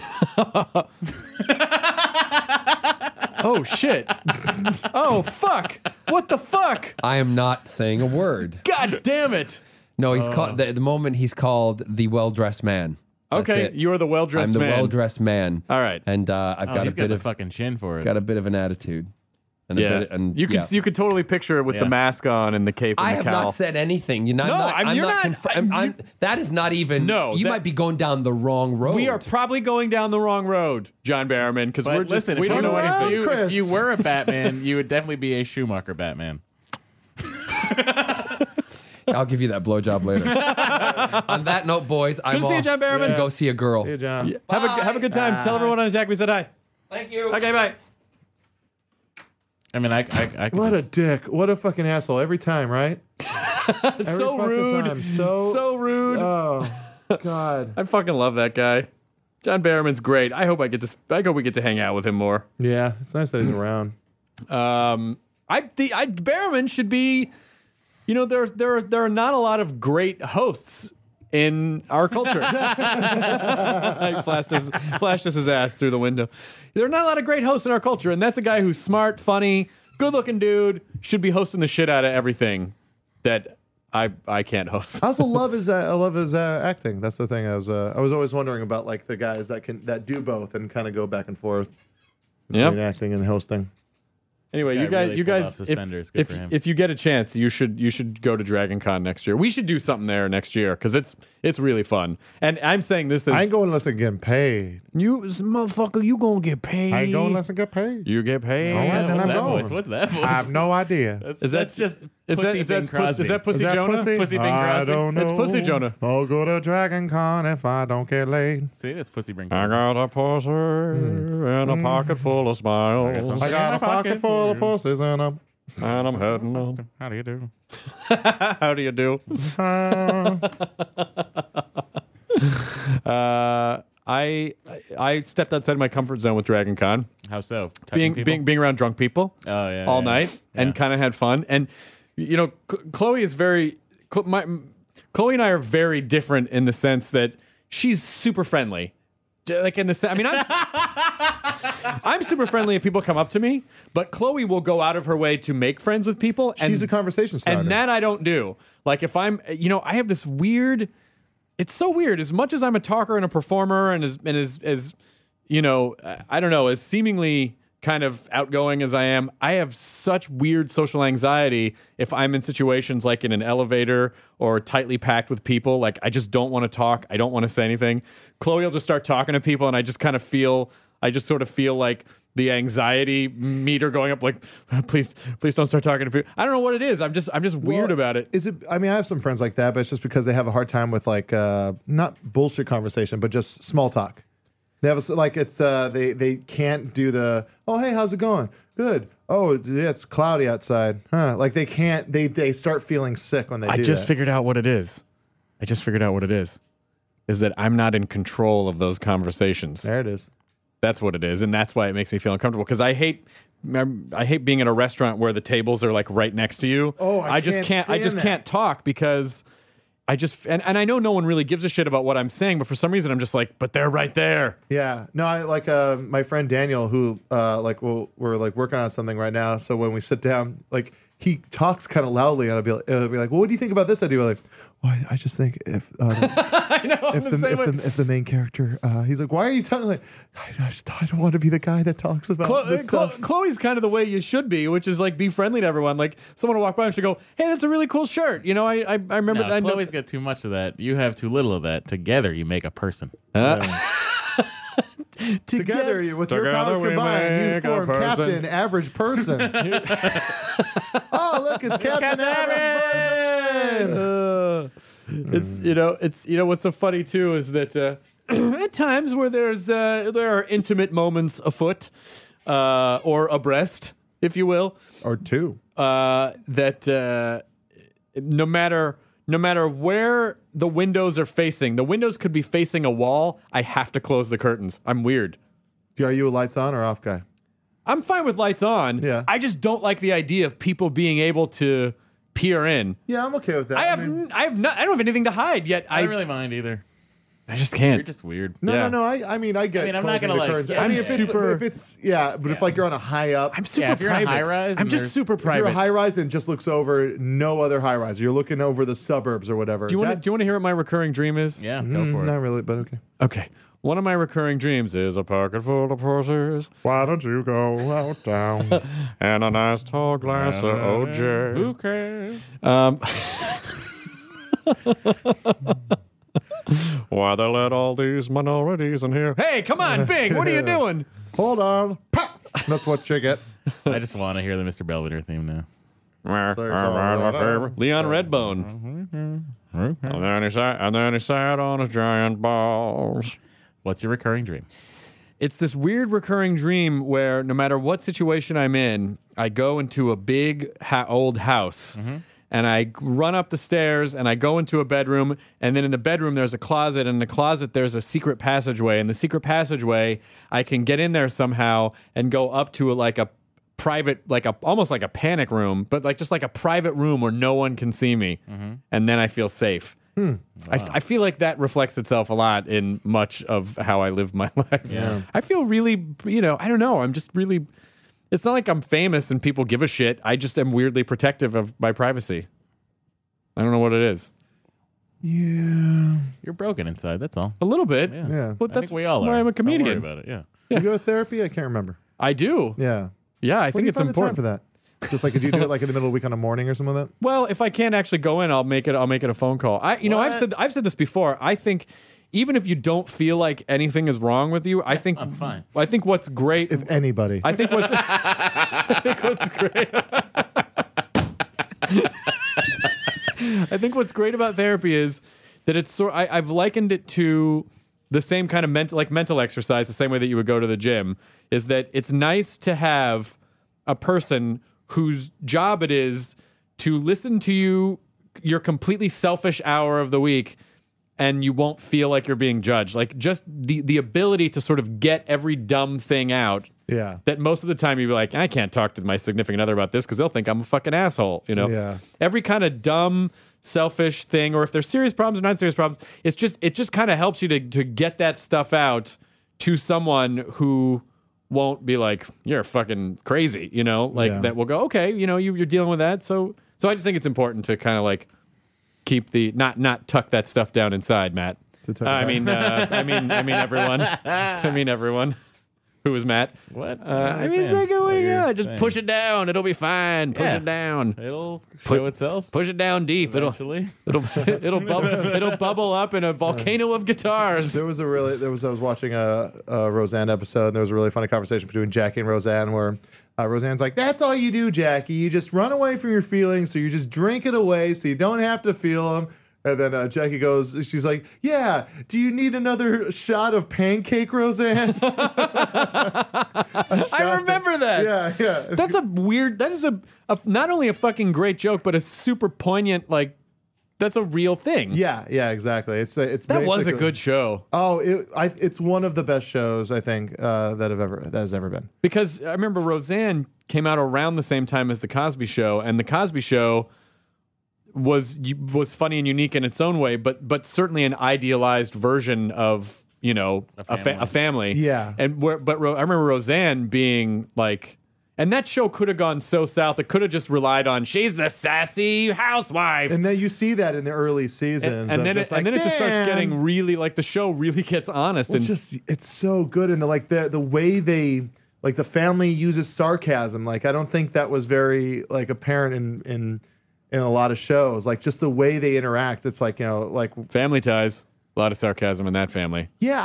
Oh shit. Oh fuck. What the fuck? I am not saying a word. God damn it. No, he's called the moment he's called the well-dressed man. That's Okay, it. you're the well-dressed I'm the man. well-dressed man. All right. And I've got He's a got bit the of fucking chin for it. got a bit of an attitude. And Yeah. a bit, and You could totally picture it with the Yeah. mask on and the cape and I the have cowl. not said anything. You're not. No, I'm you're not. not- That is not even. No, you that- might be going down the wrong road. We are probably going down the wrong road, John Barrowman, because But we're just listen, we if don't you, know around, anything. Chris. if you were a Batman, you would definitely be a Schumacher Batman. I'll give you that blowjob later. On that note, boys, I'm Good to see you, off John Barrowman. to go see a girl. Hey, John. Have a good time. Tell everyone on Attack we said hi. Thank you. Okay, bye. I mean, I could What a just- dick. What a fucking asshole. Every time, right? Every So fucking rude. time. So rude. Oh, God. I fucking love that guy. John Barrowman's great. I hope we get to hang out with him more. Yeah, it's nice that he's around. Barrowman should be. You know, there are not a lot of great hosts in our culture. I flashed us his ass through the window. There are not a lot of great hosts in our culture, and that's a guy who's smart, funny, good-looking dude, should be hosting the shit out of everything that I can't host. I also love his acting. That's the thing. I was always wondering about like the guys that do both and kind of go back and forth between Yep. acting and hosting. Anyway, Yeah, you guys, really you pulled guys, off suspenders. Good if for him. if you get a chance, you should go to Dragon Con next year. We should do something there next year because it's really fun. And I'm saying this I is ain't going unless I'm getting paid. you motherfucker. You gonna get paid? I ain't going unless I get paid. You get paid. All right, Yeah, then what's I'm that going. voice? What's that voice? I have no idea. That's just Is Pussy that Bing Crosby. is that Pussy Is that Jonah? Pussy Bing I Crosby? don't know. It's Pussy Jonah. I'll go to Dragon Con if I don't get laid. See, that's Pussy Bing I Crosby. got a pussy and a pocket full of smiles, I got a pocket full of pussies and I'm. and I'm heading up. How do you do? How do you do? I stepped outside my comfort zone with Dragon Con, How so? Touching people? being around drunk people Oh yeah. all yeah. night, and kind of had fun. And you know, Chloe is very Chloe and I are very different in the sense that she's super friendly. Like in the, I mean, I'm super friendly if people come up to me, but Chloe will go out of her way to make friends with people. And, She's a conversation starter. and that I don't do. Like if I'm, you know, I have this weird. It's so weird. As much as I'm a talker and a performer, and as you know, I don't know, as seemingly kind of outgoing as I am, I have such weird social anxiety if I'm in situations like in an elevator or tightly packed with people. Like I just don't want to talk. I don't want to say anything. Chloe will just start talking to people, and I just sort of feel like the anxiety meter going up. Like, please don't start talking to people. I don't know what it is. I'm just weird about it. Is it? I mean, I have some friends like that, but it's just because they have a hard time with like not bullshit conversation, but just small talk. They have like it's they can't do the hey, how's it going? Good. Oh yeah, it's cloudy outside. Huh? Like they can't. They start feeling sick when they I do just that. figured out what it is. Is that I'm not in control of those conversations. There it is. That's what it is, and that's why it makes me feel uncomfortable. Because I hate being in a restaurant where the tables are like right next to you. Oh, I just can't I just stand can't talk because I just and I know no one really gives a shit about what I'm saying, but for some reason I'm just like, but they're right there. Yeah. No, I like my friend Daniel, who we're like working on something right now. So when we sit down, like he talks kind of loudly, and I'll be like, well, what do you think about this idea? We're like, well, I just think if I know I'm the same way. if the main character, he's like, why are you talking like? I don't want to be the guy that talks about this stuff. Chloe's kind of the way you should be, which is like be friendly to everyone. Like someone will walk by and she'll go, "Hey, that's a really cool shirt." You know, I remember No, that. Chloe's got too much of that. You have too little of that. Together, you make a person. Together, with your Together powers we combined, you make a form person. Captain Average Person. Oh, look, it's Captain Average Person. It's what's so funny too is that at times where there are intimate moments afoot or abreast, if you will, Or two. that no matter where the windows are facing, the windows could be facing a wall. I have to close the curtains. I'm weird. Are you a lights on or off guy? I'm fine with lights on. Yeah. I just don't like the idea of people being able to peer in. Yeah, I'm okay with that. I don't have anything to hide yet. I don't really mind either. I just You're can't. just weird. No, Yeah. I mean, I get. I mean, I'm not closing gonna, the like, curtains. yeah, I mean, I'm if it's but if like you're on a high up, I'm super if you're in a private. high-rise I'm and just there's- super if you're private. a high rise and just looks over no other high rise, you're looking over the suburbs or whatever. do you want to hear what my recurring dream is? Yeah, go for it. Not really, but okay. Okay. One of my recurring dreams is a pocket full of pussies Why don't you go out down? and a nice tall glass of OJ. Who cares? Why they let all these minorities in here? Hey, come on, Bing! What are you doing? Hold on. Pop! That's what you get. I just want to hear the Mr. Belvedere theme now. Leon Redbone. And then he sat on his giant balls. What's your recurring dream? It's this weird recurring dream where no matter what situation I'm in, I go into a big old house and I run up the stairs and I go into a bedroom, and then in the bedroom there's a closet, and in the closet there's a secret passageway, and the secret passageway I can get in there somehow and go up to a private, almost like a panic room, but just like a private room where no one can see me, and then I feel safe. Wow. I feel like that reflects itself a lot in much of how I live my life. Yeah. I feel really, I don't know. I'm just really, it's not like I'm famous and people give a shit. I just am weirdly protective of my privacy. I don't know what it is. Yeah. You're broken inside. That's all. A little bit. Yeah. Yeah. But I that's think we all why are. I'm a Don't worry comedian. about it. Yeah. You go to therapy? I can't remember. I do. Yeah. Yeah, I When think do you it's find the time important for that. Just like, could you do it like in the middle of the week on a morning or something like that? Well, if I can't actually go in, I'll make it a phone call. I've said this before. I think even if you don't feel like anything is wrong with you, I think I'm fine. I think what's great. If anybody. I think what's great. I think what's great about therapy is that it's I've likened it to the same kind of mental exercise, the same way that you would go to the gym, is that it's nice to have a person whose job it is to listen to your completely selfish hour of the week, and you won't feel like you're being judged. Like, just the ability to sort of get every dumb thing out. Yeah. That most of the time you'd be like, I can't talk to my significant other about this because they'll think I'm a fucking asshole, you know? Yeah. Every kind of dumb, selfish thing, or if there's serious problems or not serious problems, it just kind of helps you to get that stuff out to someone who won't be like, you're fucking crazy, you know? Like, that will go, okay, you know, you're dealing with that. So I just think it's important to kind of like keep not tuck that stuff down inside, Matt. I mean everyone. I mean everyone. Who was Matt? What? I mean, it's like, what do you got? Just push it down. It'll be fine. Push it down. It'll show itself. Push it down deep. Eventually. It'll bubble up in a volcano of guitars. I was watching a Roseanne episode, and there was a really funny conversation between Jackie and Roseanne where Roseanne's like, that's all you do, Jackie. You just run away from your feelings, so you just drink it away so you don't have to feel them. And then Jackie goes, she's like, yeah, do you need another shot of pancake, Roseanne? I remember that. Yeah. That is a not only a fucking great joke, but a super poignant, like, that's a real thing. Yeah, exactly. It's that was a good show. Oh, it's one of the best shows, I think, that has ever been. Because I remember Roseanne came out around the same time as The Cosby Show, and The Cosby Show was funny and unique in its own way, but certainly an idealized version of, you know, a family. Yeah. I remember Roseanne being like, and that show could have gone so south. It could have just relied on she's the sassy housewife, and then you see that in the early seasons, and then it just starts getting really, like, the show really gets honest. Well, and it's so good, and the way they, like, the family uses sarcasm. Like, I don't think that was very, like, apparent in a lot of shows. Like, just the way they interact. It's like, you know, like Family Ties. A lot of sarcasm in that family. Yeah,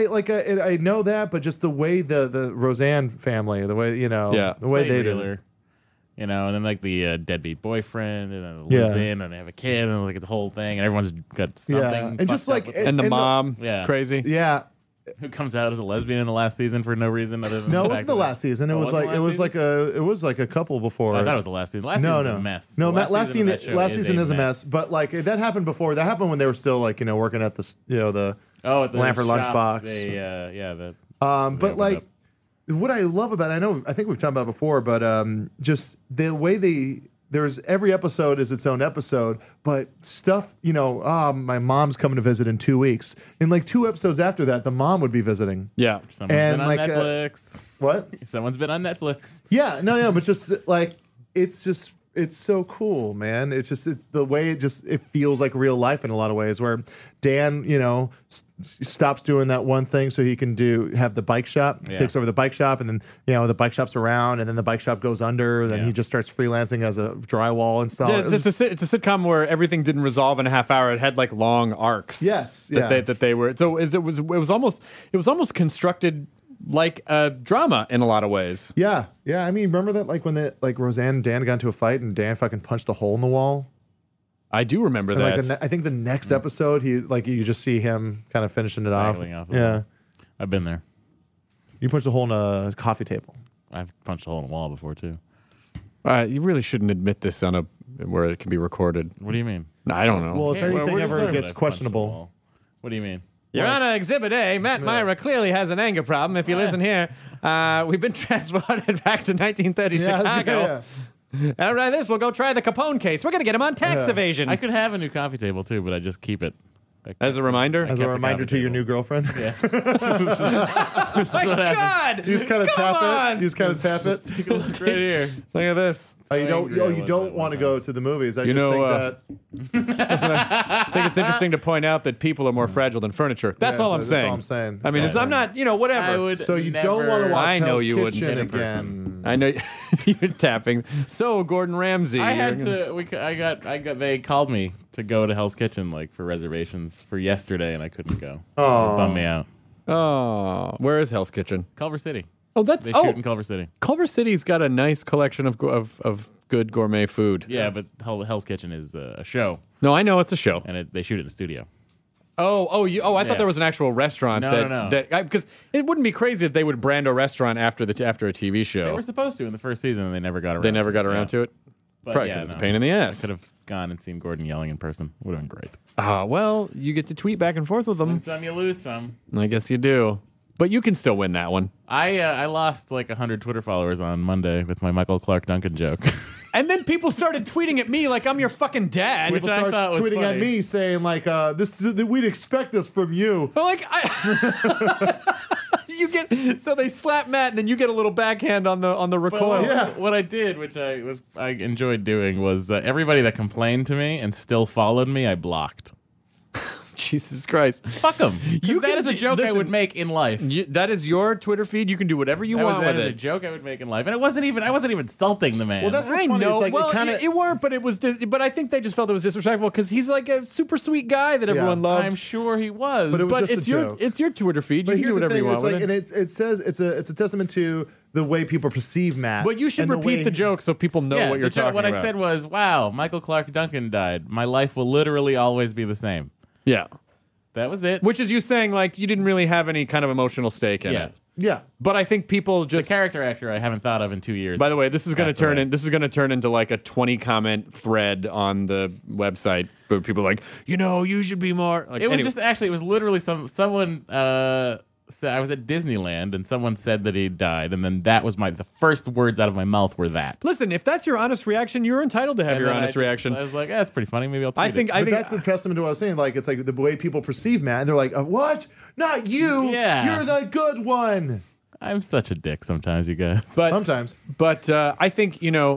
I know that, but just the way the Roseanne family, the way, you know, the way they do. You know, and then like the deadbeat boyfriend, and then lives in, and they have a kid, and like the whole thing, and everyone's got something. And just like, and the mom, crazy. Yeah. Who comes out as a lesbian in the last season for no reason other than no, it wasn't the last season. It was like a couple before. I thought it was the last season. Last season's a mess. No, last season is a mess. But like that happened before. That happened when they were still, like, you know, working at the the Lanford lunchbox. But like, what I love about it, I think we've talked about it before, but just the way there's every episode is its own episode, but stuff, you know, my mom's coming to visit in 2 weeks. And like 2 episodes after that, the mom would be visiting. Yeah. Someone's been on Netflix. What? Someone's been on Netflix. Yeah, no, but just like, it's so cool, man. It's the way it feels like real life in a lot of ways, where Dan, you know, stops doing that one thing so he can have the bike shop, takes over the bike shop, and then, you know, the bike shop's around, and then the bike shop goes under, then he just starts freelancing as a drywall installer. It's a sitcom where everything didn't resolve in a half hour. It had like long arcs. Yes, that they were. So it was almost constructed like a drama in a lot of ways. Yeah. I mean, remember that, like, when Roseanne and Dan got into a fight and Dan fucking punched a hole in the wall? I do remember that. Like I think the next episode, you just see him kind of finishing it off. I've been there. You punched a hole in a coffee table. I've punched a hole in a wall before too. You really shouldn't admit this where it can be recorded. What do you mean? No, I don't know. Well, if anything ever gets questionable. What do you mean? Your Honor, Exhibit A, Matt Myra clearly has an anger problem. If you listen here, we've been transported back to 1930 Chicago. All right, we'll go try the Capone case. We're going to get him on tax evasion. I could have a new coffee table too, but I just keep it. As a reminder? As a reminder to your new girlfriend? Yeah. Oh my God! You just kind of tap it. You just kind of tap it. Take a look right here. Look at this. You don't want to go to the movies. I think that. Listen, I think it's interesting to point out that people are more fragile than furniture. That's all I'm saying. That's all I'm saying. I mean, I'm not, whatever. So you don't want to watch Hell's Kitchen again. I know you're tapping. So Gordon Ramsay. I had to. They called me to go to Hell's Kitchen for reservations for yesterday, and I couldn't go. Oh. It bummed me out. Oh, where is Hell's Kitchen? Culver City. Oh, that's They shoot in Culver City. Culver City's got a nice collection of good gourmet food. Yeah, but Hell's Kitchen is a show, No, I know it's a show. and they shoot it in the studio. I thought Yeah. there was an actual restaurant. No. Because it wouldn't be crazy if they would brand a restaurant after a TV show. They were supposed to in the first season, and they never got around. They never got around to it. But Probably yeah, because it's a no. pain in the I ass. could have gone and seen Gordon yelling in person. Would have been great. Well, you get to tweet back and forth with them. Win some, you lose some. I guess you do. But you can still win that one. I lost 100 Twitter followers on Monday with my Michael Clark Duncan joke. And then people started tweeting at me like I'm your fucking dad. Which People I start thought was tweeting at funny. me saying we'd expect this from you. But so they slap Matt, and then you get a little backhand on the recoil. What I did, which I enjoyed doing, was everybody that complained to me and still followed me, I blocked. Jesus Christ. Fuck them. That is a joke I listen, would make in life. That is your Twitter feed. You can do whatever you want That with is a it. joke I would make in life, and I wasn't even insulting the man. Well, that's what's I funny. know. It's like, well, it kinda, it weren't, but it was. But I think they just felt it was disrespectful because he's like a super sweet guy that everyone loved. I'm sure he was. But it was But just it's a your joke. it's your Twitter feed. But You can here's do the whatever thing, you want with and it says it's a testament to the way people perceive Matt. But you should and the repeat way- the joke so people know what you're talking what about. I said was, "Wow, Michael Clark Duncan died. My life will literally always be the same." Yeah. That was it. Which is you saying you didn't really have any kind of emotional stake in Yeah. it. Yeah. But I think people The just. character actor I haven't thought of in 2 years. By the way, this is going to Passed turn away. in. This is going to turn into a 20 comment thread on the website where people are like, you should be more. It was literally someone said I was at Disneyland and someone said that he died, and then that was the first words out of my mouth were that. Listen, if that's your honest reaction, you're entitled to have And your then honest reaction. I was like, that's pretty funny. Maybe I'll tweet I think. it. I But think that's a testament to what I was saying. It's like the way people perceive Matt. And they're like, what? Not you. Yeah. You're the good one. I'm such a dick sometimes, you guys. but Sometimes. But I think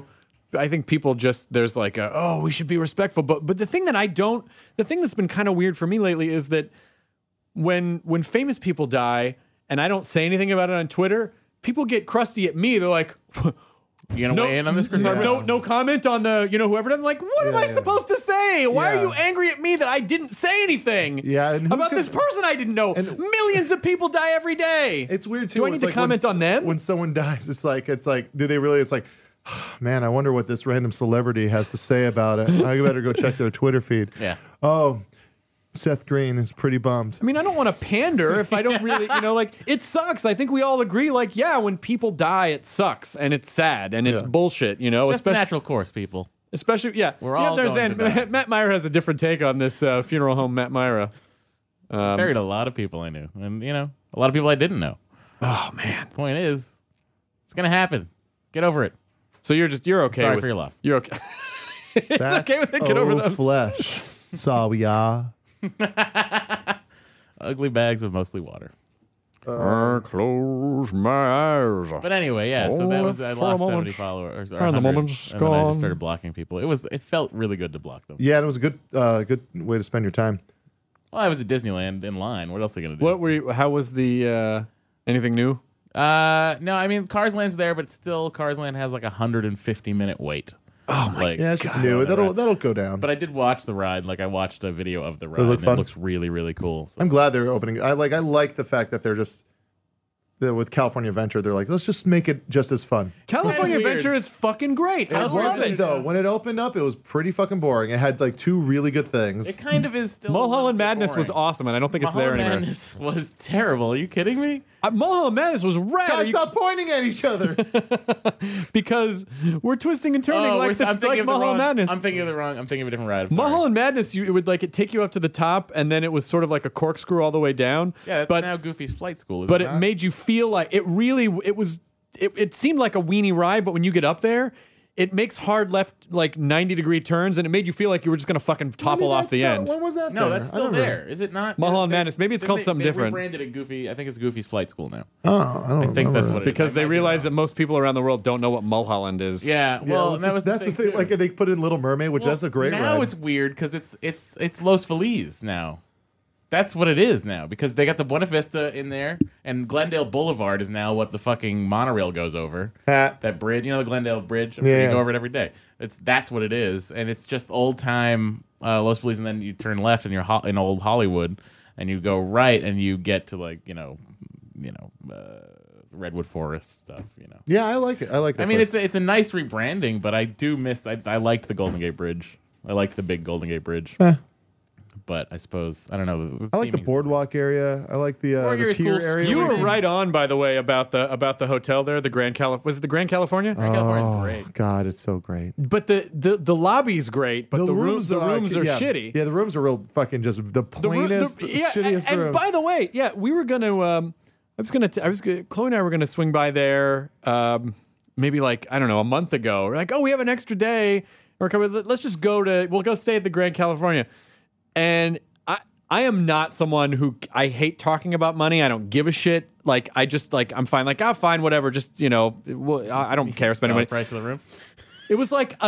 I think people just there's we should be respectful. But the thing that's been kind of weird for me lately is that when famous people die and I don't say anything about it on Twitter, people get crusty at me. They're like, You gonna weigh in on this, Chris Hardwick? no comment on the whoever. I'm like, what am I supposed to say? Why Yeah. are you angry at me that I didn't say anything? Yeah, and who's about gonna- this person I didn't know. and- Millions of people die every day. It's weird too. Do I It's need to like comment on them? When someone dies, it's like, do they really? It's like, man, I wonder what this random celebrity has to say about it. I better go check their Twitter feed. Yeah. Oh, Seth Green is pretty bummed. I mean, I don't want to pander if I don't really, it sucks. I think we all agree, when people die, it sucks and it's sad and it's Yeah. bullshit, Just the especially, natural course, people. We're all you have to going to understand, Matt Myra has a different take on this funeral home, Matt Myra. Buried a lot of people I knew, and a lot of people I didn't know. Oh, man. Point is, it's gonna happen. Get over it. So you're okay Sorry with for your loss. You're okay. It's okay with it. Get over those. Flesh. Sorry, Ugly bags of mostly water. I close my eyes. But anyway, yeah. So that was I for a lost moment. 70 followers, or And the 100, moment's and then I gone. just started blocking people. It felt really good to block them. Yeah, it was a good way to spend your time. Well, I was at Disneyland in line. What else are you gonna do? What were you, how was the anything new? No, I mean Cars Land's there, but still Cars Land has 150-minute wait. Oh my Yeah, it's just new. That'll go down. But I did watch the ride. I watched a video of the ride. look and fun? It looks really, really cool. So. I'm glad they're opening. I like the fact that they're just with California Adventure. They're like, let's just make it just as fun. California It's weird. Adventure is fucking great. I It love wasn't, it. though. When it opened up, it was pretty fucking boring. It had 2 really good things. It kind of is still. Mulholland Madness boring. was awesome, and I don't think it's there Mulholland anymore. Madness was terrible. Are you kidding me? Mulholland Madness was rad. Guys, stop pointing at each other. Because we're twisting and turning I'm thinking of the Mulholland wrong- Madness. I'm thinking of a different ride. I'm sorry. Mulholland Madness, it would it take you up to the top, and then it was sort of like a corkscrew all the way down. Yeah, that's but now Goofy's Flight School. Is but it it not? made you feel like it seemed like a weenie ride, but when you get up there, it makes hard left 90-degree turns, and it made you feel like you were just gonna fucking topple off the end. When was that? No, there? that's I still don't there. remember. Is it not? Mulholland Madness. Maybe it's called something different. They rebranded it Goofy. I think it's Goofy's Flight School now. Oh, I don't I think that's what it is. Because I they might be realize wrong. that most people around the world don't know what Mulholland is. Yeah, Yeah, well, it's that just- was that's the thing. too. They put in Little Mermaid, which Well, that's a great now ride. it's weird because it's Los Feliz now. That's what it is now, because they got the Buena Vista in there, and Glendale Boulevard is now what the fucking monorail goes over. That bridge, the Glendale Bridge. You go over it every day. That's what it is, and it's just old time Los Feliz, and then you turn left, and you're in old Hollywood, and you go right, and you get to Redwood Forest stuff. Yeah, I like it. I like that. I mean, it's a nice rebranding, but I do miss. I liked the Golden Gate Bridge. I liked the big GoldenAte Bridge. But I suppose I don't know. I like the boardwalk area. I like the pier area. You were right on, by the way, about the hotel there, the Grand Was it the Grand California? Grand California's great. God, it's so great. But the lobby's great, but the rooms are shitty. Yeah, the rooms are real fucking just the plainest, shittiest and room. by the way, we were gonna. Chloe and I were gonna swing by there. Maybe a month ago. We're like, oh, we have an extra day. Let's just we'll go stay at the Grand California. And I am not someone who I hate talking about money. I don't give a shit. I'm fine. Fine, whatever. Just I don't care spending money. Price of the room. It was like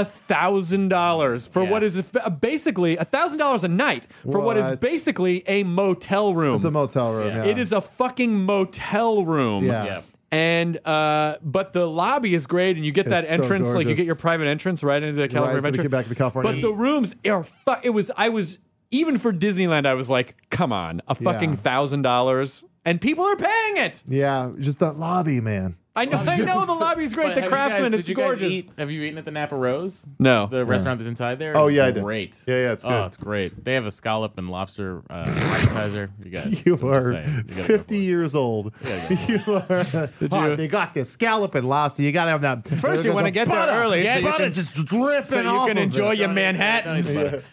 $1,000 for what is basically $1,000 a night for what is basically a motel room. It's a motel room. Yeah. It is a fucking motel room. Yeah. And but the lobby is great, and you get that entrance, you get your private entrance right into the California Adventure. Back to California. But the rooms are I was even for Disneyland, I was like, come on, a fucking $1,000, and people are paying it. Yeah, just that lobby, man. I know the lobby's great. The Craftsman, it's gorgeous. Have you eaten at the Napa Rose? No. The restaurant that's inside there? Oh, yeah, I did. Great. Yeah, it's good. Oh, it's great. They have a scallop and lobster appetizer. You guys. You are 50 years old. You are. They got this scallop and lobster. You got to have that. First, you want to get there early so you can just dripping so you off can of enjoy it. your Manhattans.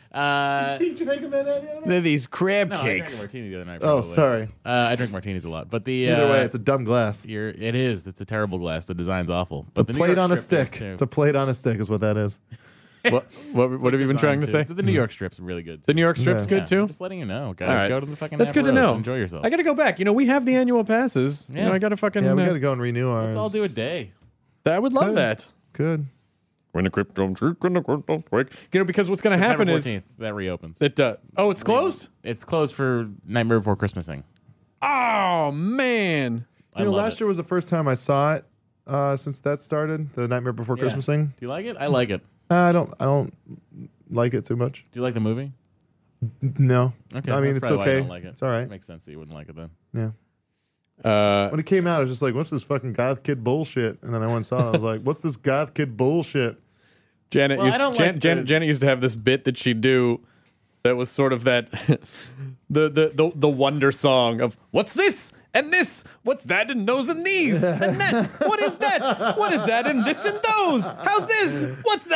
Did you make a Manhattan? They're these crab No, cakes. I drank a martini the other night. Oh, Probably. sorry. I drink martinis a lot, but the Either way, it's a dumb glass. it is. It's a terrible glass. The design's awful. It's a plate on a stick. It's a plate on a stick is what that is. What have you been trying to say? The New York strip's really good. The New York strip's good too? I'm just letting you know, guys. All right. Go to the fucking That's good to Napa Rose. know. Enjoy yourself. I got to go back. We have the annual passes. Yeah. I got to fucking. Yeah, we got to go and renew ours. Let's all do a day. I would love that. Good. When the crypto break. Because what's going to happen September is 14th, that reopens. it. It's closed. It's closed for Nightmare Before Christmasing. Oh man. Last year was the first time I saw it since that started. The Nightmare Before Christmas thing. Do you like it? I like it. I don't like it too much. Do you like the movie? No. Okay. I mean, that's it's probably why I okay. don't like it. It's all right. It makes sense that you wouldn't like it then. Yeah. When it came out, I was just like, "What's this fucking goth kid bullshit?" And then I went and saw it. I was like, "What's this goth kid bullshit?" Janet Janet used to have this bit that she'd do that was sort of that the wonder song of what's this and this, what's that and those and these and that, what is that, what is that and this and those, how's this, what's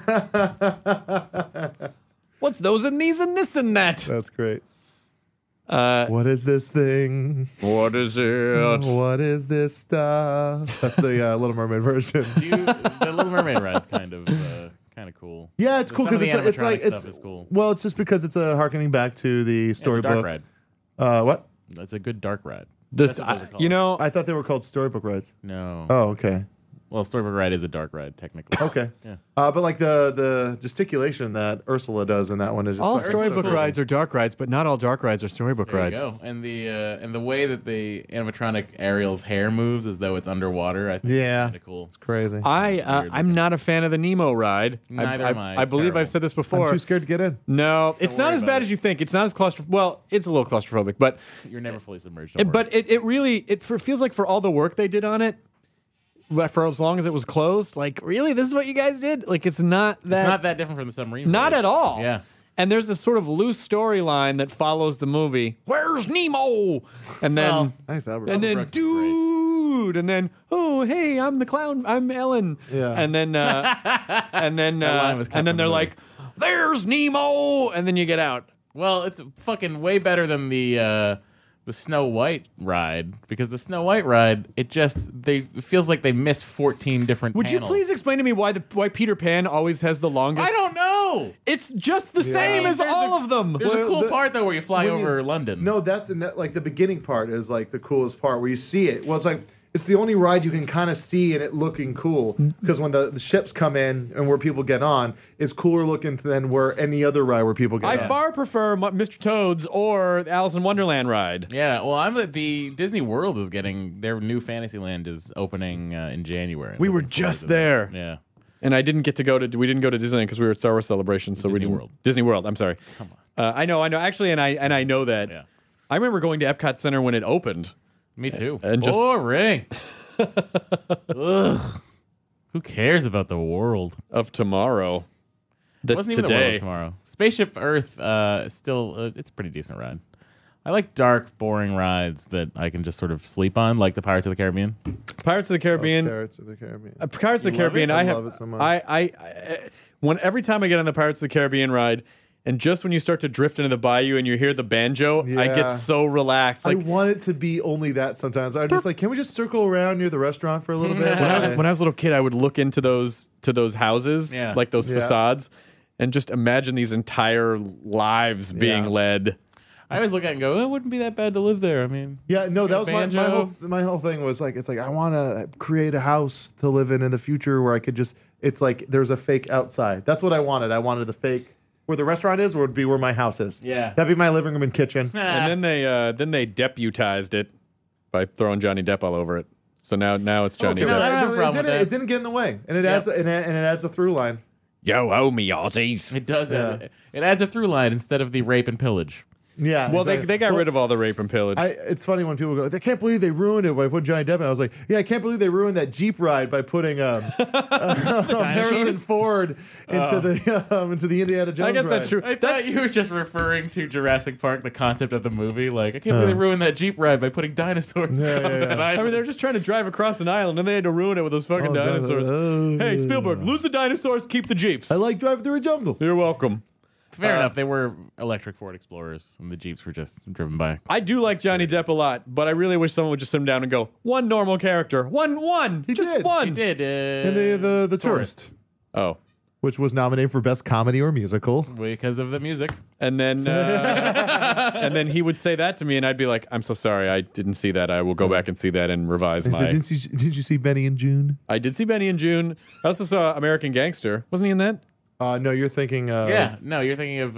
that, what's those and these and this and that. That's great. What is this thing? What is it? What is this stuff? That's the Little Mermaid version. The Little Mermaid ride's kind of cool. Yeah, it's cool because it's like stuff is cool. Well, it's just because it's a harkening back to the storybook. It's a dark ride. What? That's a good dark ride. This, That's what those are called. I thought they were called storybook rides. No. Oh, okay. Well, Storybook Ride is a dark ride, technically. Okay. Yeah. But like the gesticulation that Ursula does in that one is just all fucking storybook so cool. rides are dark rides, but not all dark rides are storybook There rides. you go. And the way that the animatronic Ariel's hair moves as though it's underwater, I think Yeah. is kind of cool. It's crazy. I'm not a fan of the Nemo ride. Neither am I. I It's believe terrible. I've said this I'm before. too scared to get in. No, it's not worry as about bad it. as you think. It's not as claustrophobic. Well, it's a little claustrophobic, but You're never fully submerged. don't worry. but it really feels like for all the work they did on it, for as long as it was closed, like really, this is what you guys did. Like it's not It's not that different from the submarine. not ride. at all. Yeah. And there's this sort of loose storyline that follows the movie. Where's Nemo? And then Well, Thanks, Albert. and then Brooks is great. dude, and then oh hey, I'm the clown, I'm Ellen. Yeah. And then and then line was cut and then from they're the like, there's Nemo, and then you get out. Well, it's fucking way better than the Snow White ride, because the Snow White ride, it feels like they missed 14 different Would panels. you please explain to me why Peter Pan always has the longest? I don't know. It's just the same as There's all a- of them. There's a Well, cool part though where you fly when you- over London. No, that's in that like the beginning part is like the coolest part where you see it. Well, it's like it's the only ride you can kind of see and it looking cool. Because when the ships come in and where people get on, it's cooler looking than where any other ride where people get I on. far prefer Mr. Toad's or Alice in Wonderland ride. Yeah, well, the Disney World is getting their new Fantasyland is opening in January. We were just there. Yeah. And we didn't go to Disneyland because we were at Star Wars Celebration, so we didn't. World. Disney World. I'm sorry. Come on. I know. Actually, and I know that. Yeah. I remember going to Epcot Center when it opened. Me too. And just- boring. Ugh. Who cares about the world? Of tomorrow. That's Wasn't even today. the world of tomorrow. Spaceship Earth, still, it's a pretty decent ride. I like dark, boring rides that I can just sort of sleep on, like the Pirates of the Caribbean. Pirates of the Caribbean. Pirates of the Caribbean. Pirates of the Caribbean. I I love it so much. Every time I get on the Pirates of the Caribbean ride, and just when you start to drift into the bayou and you hear the banjo, I Yeah. get so relaxed. I Like want it to be only that sometimes. I'm just like, can we just circle around near the restaurant for a little bit? when I was a little kid, I would look into those houses, Yeah. like those Yeah. facades, and just imagine these entire lives being Yeah. led. I always look at it and go, it wouldn't be that bad to live there. I mean, Yeah, no, that was banjo. my whole thing was like, it's like I want to create a house to live in the future where I could just, it's like there's a fake outside. That's what I wanted. I wanted the fake where the restaurant is, would be where my house is. Yeah. That'd be my living room and kitchen. And then they deputized it by throwing Johnny Depp all over it. So now it's Johnny Okay, Depp. I don't have a problem with that. It didn't get in the way, and it adds and it adds a through line. Yo ho me Aussies. it does. Yeah. It adds a through line instead of the rape and pillage. Yeah. Well, exactly. they got rid of all the rape and pillage. It's funny when people go, they can't believe they ruined it by putting Johnny Depp in. I was like, yeah, I can't believe they ruined that Jeep ride by putting Harrison Ford into the Indiana Jones I guess that's ride. true. I thought you were just referring to Jurassic Park, the concept of the movie. Like, I can't believe they ruined that Jeep ride by putting dinosaurs Yeah, on yeah, that yeah. island. I mean, they're just trying to drive across an island, and they had to ruin it with those fucking dinosaurs. Hey, Spielberg, lose the dinosaurs, keep the Jeeps. I like driving through a jungle. You're welcome. Fair enough. They were electric Ford Explorers, and the Jeeps were just driven by. I do like Johnny Depp a lot, but I really wish someone would just sit him down and go, one normal character. One. He Just did. one. He did. And the tourist, Oh. which was nominated for best comedy or musical. Because of the music. And then and then he would say that to me, and I'd be like, I'm so sorry, I didn't see that. I will go back and see that and revise I my... said, did you see Benny and June? I did see Benny in June. I also saw American Gangster. Wasn't he in that? No, you're thinking. Yeah. No, you're thinking of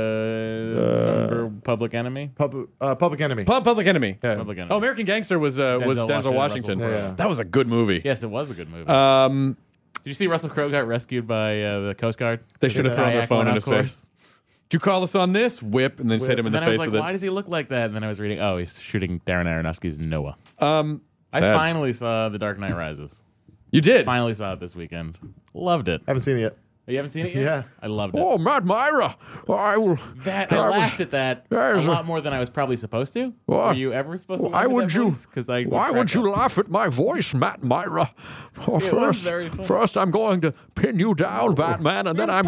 Public Enemy? Public Enemy. Public Enemy. Yeah. Public Enemy. Oh, American Gangster was Denzel Washington. Russell Crowe. Yeah. That was a good movie. Yes, it was a good movie. Um, Did you see Russell Crowe got rescued by the Coast Guard? They should have thrown their Kayak phone went in off his course. face. Did you call us on this? Whip, and then just hit him in And the then I was face like, with why it. does he look like that? And then I was reading, he's shooting Darren Aronofsky's Noah. Sad. I finally saw The Dark Knight Rises. You did? Finally saw it this weekend. Loved it. Haven't seen it yet. You haven't seen it yet? Yeah. I loved it. Oh, Matt Myra. I will. I was- laughed at that a There's a- lot more than I was probably supposed to. What? Were you ever supposed to Why laugh would at that you? voice? 'Cause I Why would cracked you up. laugh at my voice, Matt Myra? Oh, It was very funny. first I'm going to pin you down, Batman, and then I'm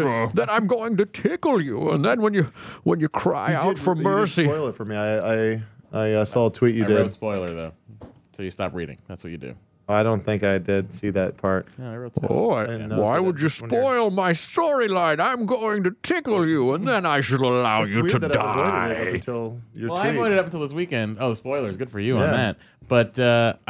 going to tickle you, and then when you cry out for mercy. Spoil it for me. I saw a tweet you I did. wrote spoiler, though. So you stop reading. That's what you do. I don't think I did see that part. Yeah, I wrote spoiler. Oh, didn't know why so would that you when you're- spoil my storyline? I'm going to tickle you, and then I shall allow It's you weird to that I avoided it up die. until your Well, tweet. I avoided up until this weekend. Oh, spoilers. Good for you on Yeah. that. But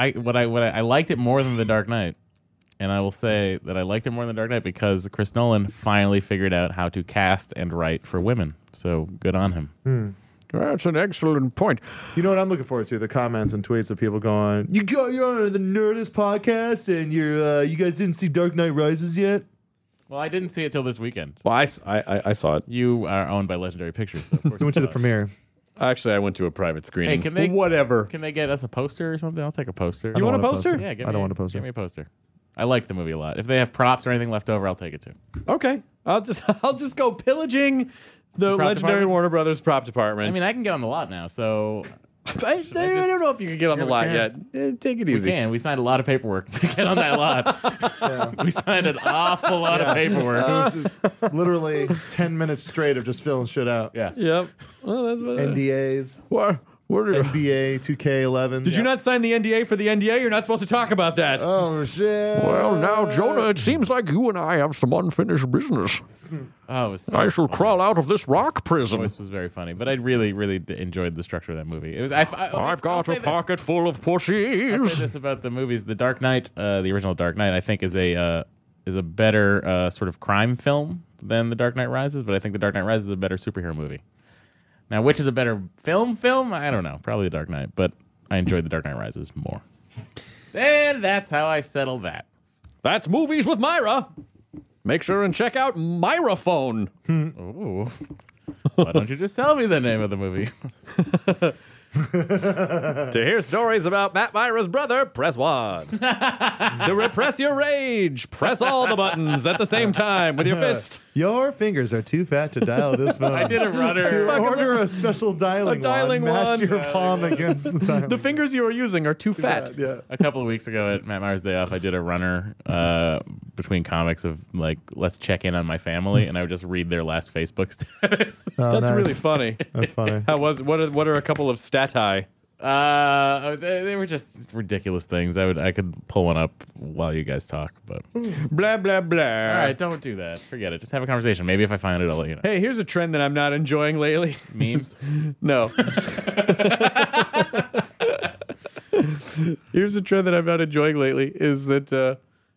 I liked it more than The Dark Knight. And I will say that I liked it more than The Dark Knight because Chris Nolan finally figured out how to cast and write for women. So good on him. That's an excellent point. You know what I'm looking forward to? The comments and tweets of people going, "You're on the Nerdist podcast, and you guys didn't see Dark Knight Rises yet." Well, I didn't see it till this weekend. Well, I saw it. You are owned by Legendary Pictures. So of course We went to you the saw it. premiere. Actually, I went to a private screening. Hey, can they- Whatever. Can they get us a poster or something? I'll take a poster. You want a want a poster? poster. Yeah, I don't want a poster. Give me a poster. I like the movie a lot. If they have props or anything left over, I'll take it too. Okay. I'll just go pillaging the prop legendary department? Warner Brothers prop department. I mean, I can get on the lot now, so I don't know if you can get on the Yeah, we lot can. yet. Take it we easy. can. We signed a lot of paperwork to get on that lot. We signed an awful lot of paperwork. It was literally 10 minutes straight of just filling shit out. Yeah. Yep. Well, that's what NDAs. Well, NBA 2K11. Did you not sign the NDA for the NDA? You're not supposed to talk about that. Oh, shit. Well, now, Jonah, it seems like you and I have some unfinished business. Oh, it was so I shall funny. crawl out of this rock prison. This was very funny, but I really, really enjoyed the structure of that movie. It was. I've got a pocket full of pussies. I'll say this about the movies: The Dark Knight, the original Dark Knight, I think is a better sort of crime film than The Dark Knight Rises. But I think The Dark Knight Rises is a better superhero movie. Now, which is a better film? I don't know. Probably The Dark Knight, but I enjoyed The Dark Knight Rises more. And that's how I settled that. That's Movies with Myra. Make sure and check out Myra Phone. Ooh. Why don't you just tell me the name of the movie? To hear stories about Matt Myra's brother, press 1. To repress your rage, press all the buttons at the same time with your fist. Your fingers are too fat to dial this phone. I did a runner. To order a special dialing dialing wand. Mash wand. your palm against the dialing. The fingers you are using are too fat. Yeah. A couple of weeks ago at Matt Myers' Day Off, I did a runner between comics of like, let's check in on my family, and I would just read their last Facebook status. Oh, That's nice. really funny. That's funny. What are a couple of stati? They were just ridiculous things. I could pull one up while you guys talk, but Blah, blah, blah. all right, don't do that. Forget it. Just have a conversation. Maybe if I find it, I'll let you know. Hey, here's a trend that I'm not enjoying lately. Memes. No. Here's a trend that I'm not enjoying lately is that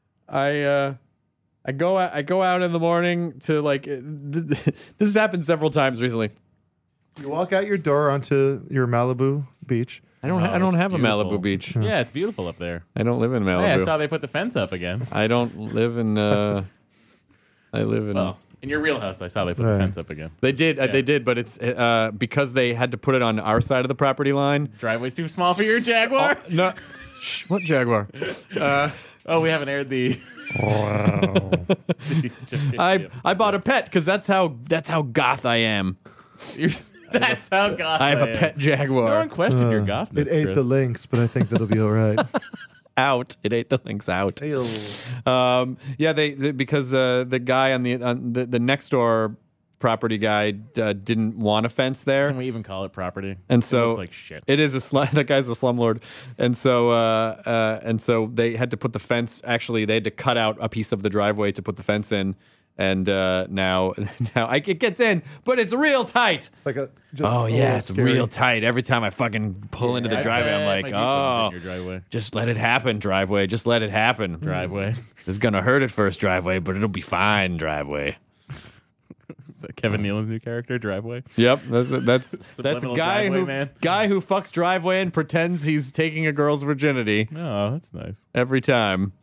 I go out in the morning to like this has happened several times recently. You walk out your door onto your Malibu beach. I don't have a beautiful. Malibu beach. Yeah, it's beautiful up there. I don't live in Malibu. Hey, I saw they put the fence up again. I don't live in I live in Well, in your real house, I saw they put the Right. fence up again. They did, but it's because they had to put it on our side of the property line. Driveway's too small for your Jaguar? Oh, no. Shh, what Jaguar? Oh, we haven't aired the. I bought a pet because that's how goth I am. That's how goth I have a am. pet No Jaguar. one questioned your gothness. It ate Chris. the lynx, but I think that'll be all right. Out. It ate the lynx out. Ew. Yeah, they because the guy on the next door property guy didn't want a fence there. Can we even call it property? And It so looks like shit. It is that guy's a slumlord, and so they had to put the fence. Actually, they had to cut out a piece of the driveway to put the fence in, and now it gets in, but it's real tight. Like a, just, Oh yeah, it's scary. real tight. Every time I fucking pull into the I driveway, I'm bet like, my Jeep wasn't in oh, your driveway. just let it happen, driveway. Just let it happen. Driveway. It's gonna hurt at first, driveway, but it'll be fine, driveway. Is that Kevin Nealon's new character, Driveway? Yep, that's a Subliminal guy driveway who man. fucks driveway and pretends he's taking a girl's virginity Oh, that's nice. every time.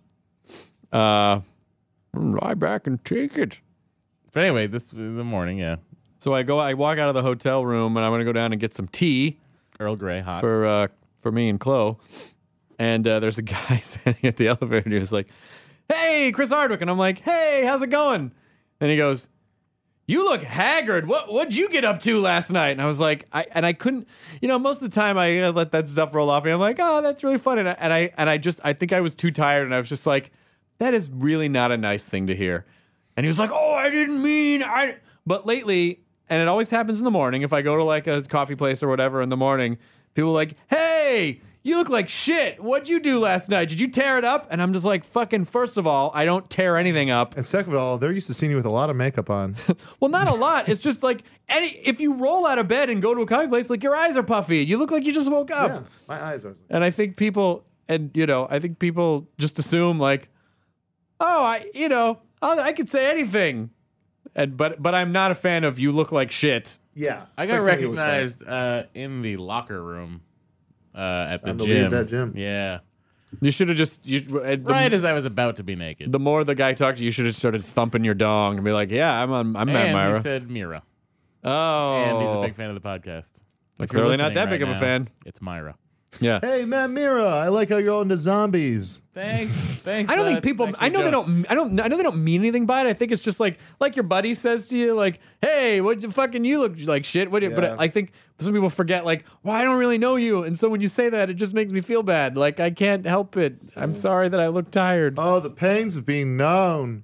Lie back and take it. But anyway, this in the morning, yeah. So I walk out of the hotel room and I'm gonna go down and get some tea Earl Grey, hot. for me and Chloe. And there's a guy standing at the elevator and he was like, "Hey, Chris Hardwick," and I'm like, "Hey, how's it going?" And he goes, "You look haggard. What'd you get up to last night?" And I was like, I couldn't, most of the time I let that stuff roll off, and I'm like, "Oh, that's really funny." And I think I was too tired, and I was just like, that is really not a nice thing to hear. And he was like, "Oh, I didn't mean I." But lately, and it always happens in the morning, if I go to like a coffee place or whatever in the morning, people are like, "Hey, you look like shit. What'd you do last night? Did you tear it up?" And I'm just like, fucking, first of all, I don't tear anything up. And second of all, they're used to seeing you with a lot of makeup on. Well, not a lot. It's just like if you roll out of bed and go to a coffee place, like your eyes are puffy. You look like you just woke up. Yeah, my eyes are. And I think people, just assume like, oh, I could say anything. But I'm not a fan of "you look like shit." Yeah, I got recognized in the locker room at the Time to leave gym. that gym. Yeah. You should have just Right as I was about to be naked. The more the guy talked to you, you should have started thumping your dong and be like, "Yeah, I'm Matt and Myra." he said Mira. Oh, And he's a big fan of the podcast. If you're clearly not listening that big right of a now, fan. It's Myra. Yeah. Hey, Matt Mira, I like how you're all into zombies. Thanks. I don't think people. I know they don't. I know they don't mean anything by it. I think it's just like your buddy says to you, like, "Hey, what you fucking you look like shit." What? Yeah. But I think some people forget, like, "Well, I don't really know you," and so when you say that, it just makes me feel bad. Like I can't help it. I'm sorry that I look tired. Oh, the pains of being known.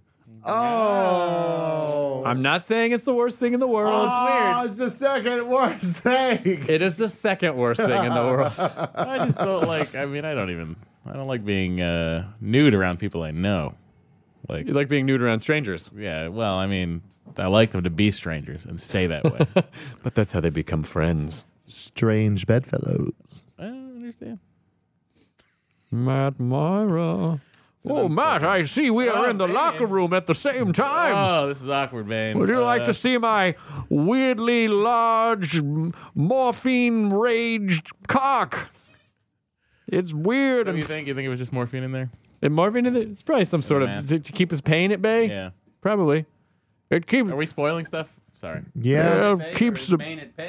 Oh. I'm not saying it's the worst thing in the world. It's the second worst thing. It is the second worst thing in the world. I just don't like. I mean, I don't like being nude around people I know. Like, You like being nude around strangers. yeah. Well, I mean, I like them to be strangers and stay that way. But that's how they become friends. Strange bedfellows. I don't understand. Matt Myra. Oh, Matt, I see we are in the locker room at the same time. Oh, this is awkward, Bane. Would you like to see my weirdly large, morphine-raged cock? It's weird. What do you think? You think it was just morphine in there? And Marvin, it's probably some sort man. of to keep his pain at bay. Yeah. Probably. It keeps. Are we spoiling stuff? Sorry. Keeps the.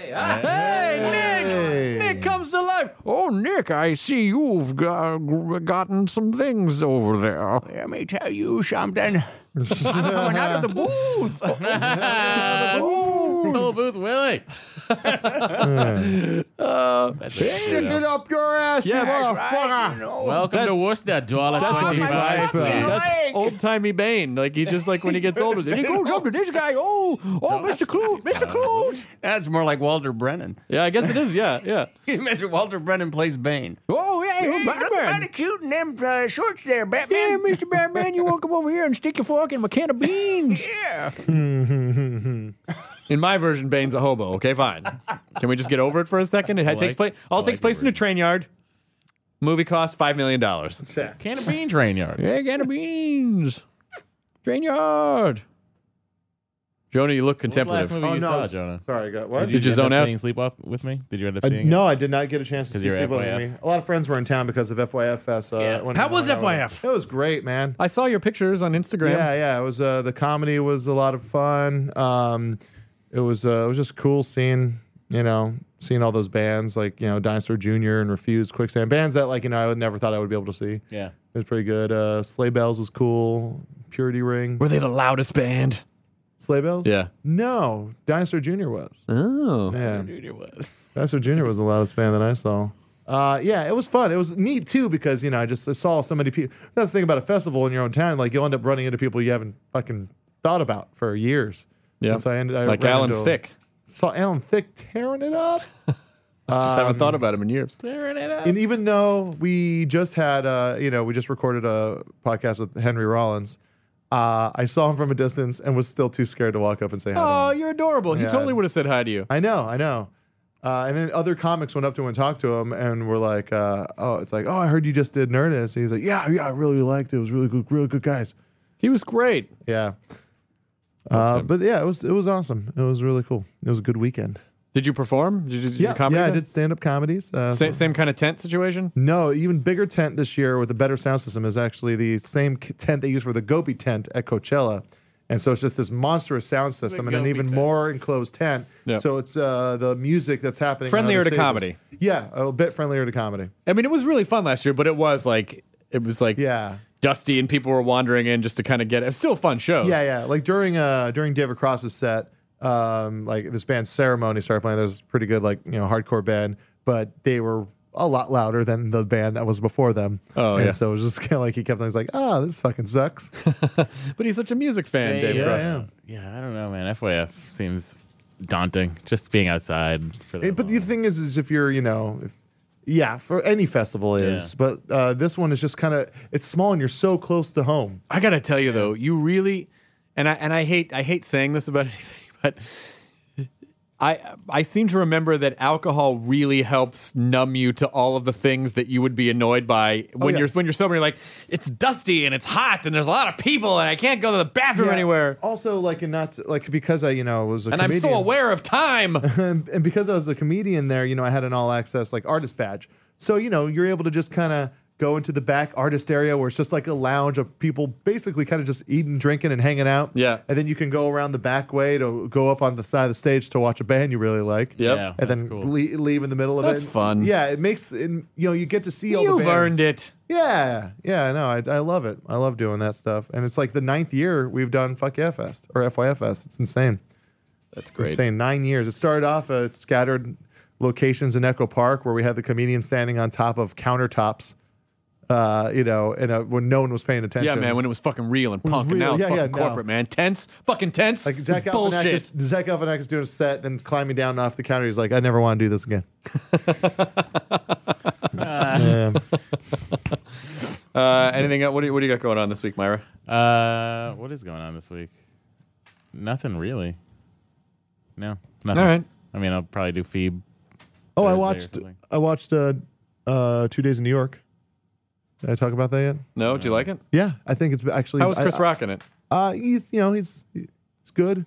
Hey, Nick comes to life. Oh, Nick, I see you've gotten some things over there. Let me tell you something. I'm coming out of the booth. Toll Booth Willie. Stick it up your ass, Yeah, motherfucker. Welcome to Worcester, $1.25, please. That's old timey Bane. Like he just like when he gets older. Then he goes up to this guy. Oh, Mr. Clute. That's more like Walter Brennan. Yeah, I guess it is. Yeah. You imagine Walter Brennan plays Bane. Oh yeah, You look kind of cute in them shorts there, Batman. Yeah, Mr. Batman, you want to come over here and stick your fork in my can of beans? Yeah. In my version, Bane's a hobo. Okay, fine. Can we just get over it for a second? It takes place. All takes place in a train yard. Movie costs $5 million. Can of bean train yard. Yeah, can of beans. Train yard. Jonah, you look What was the last contemplative. movie you saw, Jonah? Sorry, I got what? Did you zone end up out? seeing Sleep with me? Did you end up seeing No, it? I did not get a chance to 'Cause see you're Sleep With FYF? Me. A lot of friends were in town because of FYF Fest. How was FYF? It was great, man. I saw your pictures on Instagram. Yeah. It was the comedy was a lot of fun. It was just cool seeing all those bands like Dinosaur Jr. and Refused, Quicksand, bands that I would never thought I would be able to see. Yeah. It was pretty good. Sleigh Bells was cool. Purity Ring. Were they the loudest band? Sleigh Bells? Yeah. No, Dinosaur Jr. was. Oh. Yeah. Dude, it was. Dinosaur Jr. was the loudest band that I saw. Yeah, it was fun. It was neat too because I saw so many people. That's the thing about a festival in your own town. Like you'll end up running into people you haven't fucking thought about for years. Yeah. And so I Like ran Alan into- Thicke. Saw Alan Thicke tearing it up. Just haven't thought about him in years. And even though we just had, we just recorded a podcast with Henry Rollins, I saw him from a distance and was still too scared to walk up and say hi. Oh, to him. you're adorable. He Yeah. totally would have said hi to you. I know. And then other comics went up to him and talked to him and were like, I heard you just did Nerdist. And he's like, yeah, I really liked it. It was really good guys. He was great. Yeah. But yeah, it was awesome. It was really cool. It was a good weekend. Did you perform? Did you do comedy? Yeah, I then? did stand-up comedies. Same kind of tent situation? No, even bigger tent this year with a better sound system is actually the same tent they use for the Gopi tent at Coachella. And so it's just this monstrous sound system and an Gopi even tent. more enclosed tent. Yep. So it's the music that's happening. Friendlier on the to stages. comedy. Yeah, a bit friendlier to comedy. I mean, it was really fun last year, but it was like Yeah. dusty and people were wandering in just to kind of get it. It's still fun shows. Yeah. Like during David Cross's set, like this band Ceremony started playing. There's a pretty good hardcore band, but they were a lot louder than the band that was before them. Oh, and yeah. so it was just kind of like he kept on. He's like, this fucking sucks. But he's such a music fan, Dave Cross. Yeah, I don't know, man. FYF seems daunting. Just being outside for that. But the thing is if you're, for any festival is, but this one is just kind of, it's small and you're so close to home. I gotta tell you though, you really, and I hate saying this about anything, but I seem to remember that alcohol really helps numb you to all of the things that you would be annoyed by when you're sober. You're like, it's dusty and it's hot and there's a lot of people and I can't go to the bathroom anywhere. Also, because I was a And comedian, I'm so aware of time. and because I was a comedian there, I had an all access artist badge. So you're able to just kind of go into the back artist area where it's just like a lounge of people basically kind of just eating, drinking, and hanging out. Yeah. And then you can go around the back way to go up on the side of the stage to watch a band you really like. Yep. Yeah, And that's then cool. leave in the middle of it. That's fun. Yeah, it makes you get to see all the You've bands. earned it. Yeah, no, I love it. I love doing that stuff, and it's like the 9th year we've done Fuck Yeah Fest or FYF Fest. It's insane. That's great. Insane. 9 years. It started off at scattered locations in Echo Park where we had the comedians standing on top of countertops when no one was paying attention. Yeah, man, when it was fucking real and punk, and real. now it's Yeah, fucking no. corporate, man. Tense, fucking tense. Like Zach bullshit. Galifianakis doing a set, then climbing down off the counter. He's like, I never want to do this again. Anything else? What do you got going on this week, Myra? What is going on this week? Nothing really. No, nothing. All right. I mean, I'll probably do Phoebe. Oh, Thursday I watched 2 Days in New York. Did I talk about that yet? No, do you like it? Yeah, I think it's actually. How was Chris Rock in it? He's good.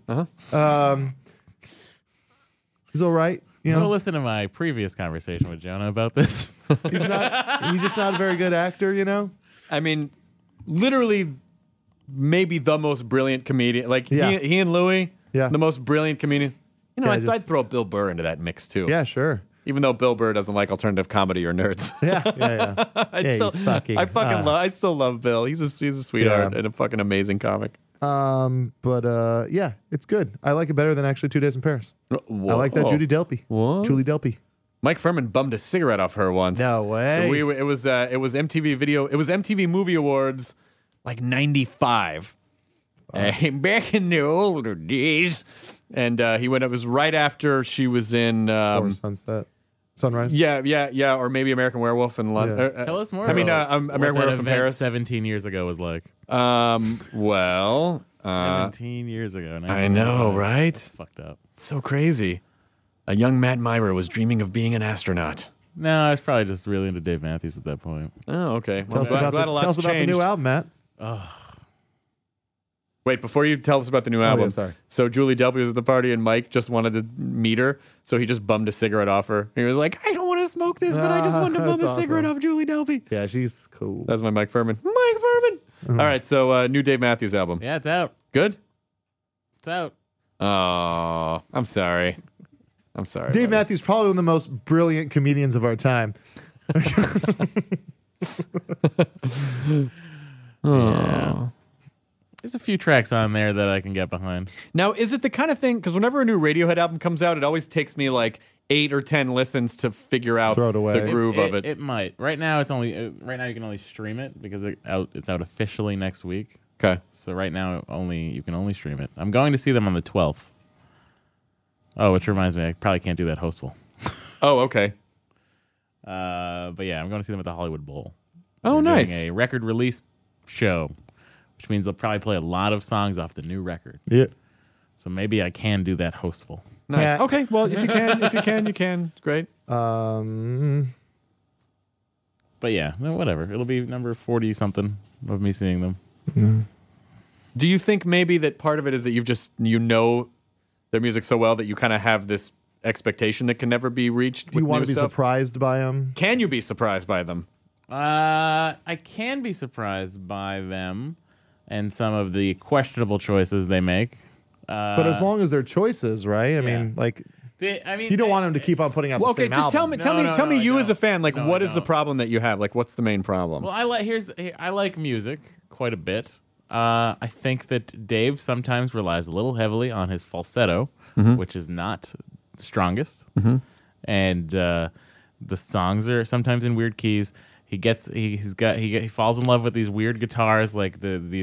He's all right. Go listen to my previous conversation with Jonah about this. He's just not a very good actor. I mean, literally, maybe the most brilliant comedian. Like he and Louis, the most brilliant comedian. I'd throw Bill Burr into that mix too. Yeah, sure. Even though Bill Burr doesn't like alternative comedy or nerds. I still love Bill. He's a sweetheart and a fucking amazing comic. But it's good. I like it better than actually 2 Days in Paris. Whoa. I like that Julie Delpy. What? Julie Delpy. Mike Furman bummed a cigarette off her once. No way. It was MTV Video. It was MTV Movie Awards, like 95. Back in the older days, and he went. It was right after she was in Sunrise. Yeah, or maybe American Werewolf in London. Tell us more. American what Werewolf in Paris 17 years ago was like. 17 years ago. I know, right? That's fucked up. It's so crazy. A young Matt Myra was dreaming of being an astronaut. No, I was probably just really into Dave Matthews at that point. Oh, okay. Tell us about the new album, Matt. Wait, before you tell us about the new album. Sorry. So Julie Delpy was at the party and Mike just wanted to meet her, so he just bummed a cigarette off her. He was like, I don't want to smoke this, but I just want to bum a cigarette off Julie Delpy. Yeah, she's cool. That's my Mike Furman. Mike Furman! All right, so new Dave Matthews album. Yeah, it's out. Good? It's out. Oh, I'm sorry. Dave Matthews, probably one of the most brilliant comedians of our time. Yeah. There's a few tracks on there that I can get behind. Now, is it the kind of thing, because whenever a new Radiohead album comes out, it always takes me like 8 or 10 listens to figure out Throw it away. the groove of it. It might. Right now, you can only stream it because it's out officially next week. Okay. So right now, you can only stream it. I'm going to see them on the 12th. Oh, which reminds me, I probably can't do that hostful. Oh, okay. But yeah, I'm going to see them at the Hollywood Bowl. Oh, They're nice. doing a record release show, which means they'll probably play a lot of songs off the new record. Yeah. So maybe I can do that hostful. Nice. Yeah. Okay, well, if you can, you can. It's great. But yeah, no, whatever. It'll be number 40-something of me seeing them. Mm. Do you think maybe that part of it is that you know their music so well that you kind of have this expectation that can never be reached? Do you want to be stuff? surprised by them? Can you be surprised by them? I can be surprised by them and some of the questionable choices they make. But as long as they're choices, right? I mean, like, you don't want them to keep on putting out the same just album. tell me you as a fan, like, No, what I is the don't. problem that you have? Like, what's the main problem? Well, I like music quite a bit. I think that Dave sometimes relies a little heavily on his falsetto, which is not the strongest, and the songs are sometimes in weird keys. He falls in love with these weird guitars, like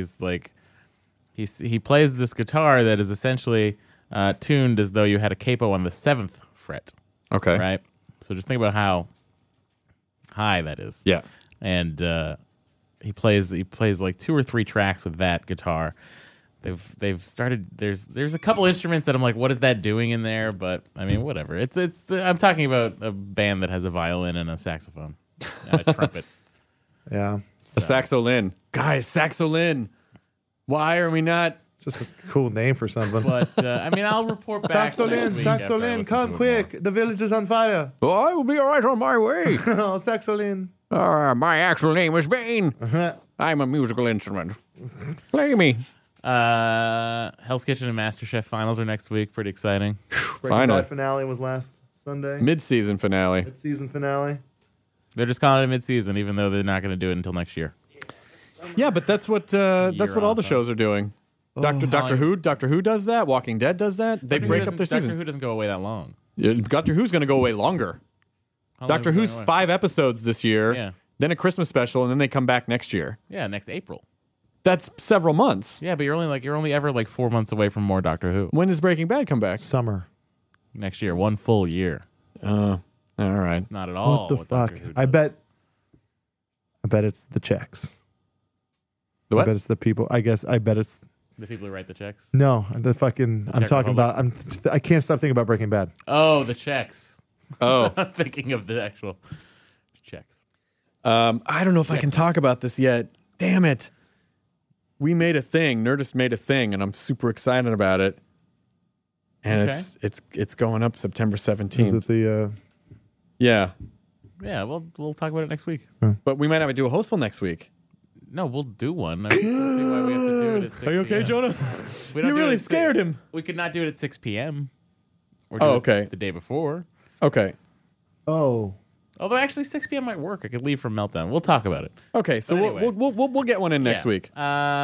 he plays this guitar that is essentially tuned as though you had a capo on the 7th fret. Okay. Right. So just think about how high that is. Yeah. And he plays like 2 or 3 tracks with that guitar. They've started. There's a couple instruments that I'm like, what is that doing in there? But I mean, whatever. I'm talking about a band that has a violin and a saxophone, and a trumpet. Yeah. A saxolin. Guys, saxolin. Why are we not? Just a cool name for something. But I mean, I'll report back. Saxolin, come quick. The village is on fire. Oh, I will be all right on my way. Oh, Saxolin. My actual name is Bane. I'm a musical instrument. Play me. Hell's Kitchen and MasterChef finals are next week. Pretty exciting. Finally. Finale was last Sunday. Mid-season finale. Mid-season finale. They're just calling it mid-season, even though they're not going to do it until next year. Yeah, but that's what all the shows are doing. Doctor Who does that. Walking Dead does that. They break up their season. Doctor Who doesn't go away that long. Doctor Who's going to go away longer. How long Doctor is it Who's going away? 5 episodes this year. Yeah. then a Christmas special, and then they come back next year. Yeah, next April. That's several months. Yeah, but you're only ever like 4 months away from more Doctor Who. When does Breaking Bad come back? Summer. Next year, 1 full year. All right. It's not at all. What the fuck? Doctor Who I does. bet it's the checks. The what? I bet it's the people. I bet it's The people who write the checks. no the fucking. I'm Czech talking Republic? about. I can't stop thinking about Breaking Bad. Oh, the checks. Oh. I'm thinking of the actual checks. I don't know if I can talk about this yet. Damn it. We made a thing. Nerdist made a thing, and I'm super excited about it. And Okay. it's going up September 17th. Is it the? Yeah. Yeah, we'll talk about it next week. But we might have to do a hostful next week. No, we'll do one. I don't see why we have to do it at 6 Are you okay, p.m. Jonah? We don't You do it really at 6 scared him. We could not do it at 6 p.m. Or Oh, do it okay. the day before. Okay. Oh. Although actually 6 p.m. might work. I could leave for Meltdown. We'll talk about it. Okay, so But anyway. we'll get one in next Yeah. week.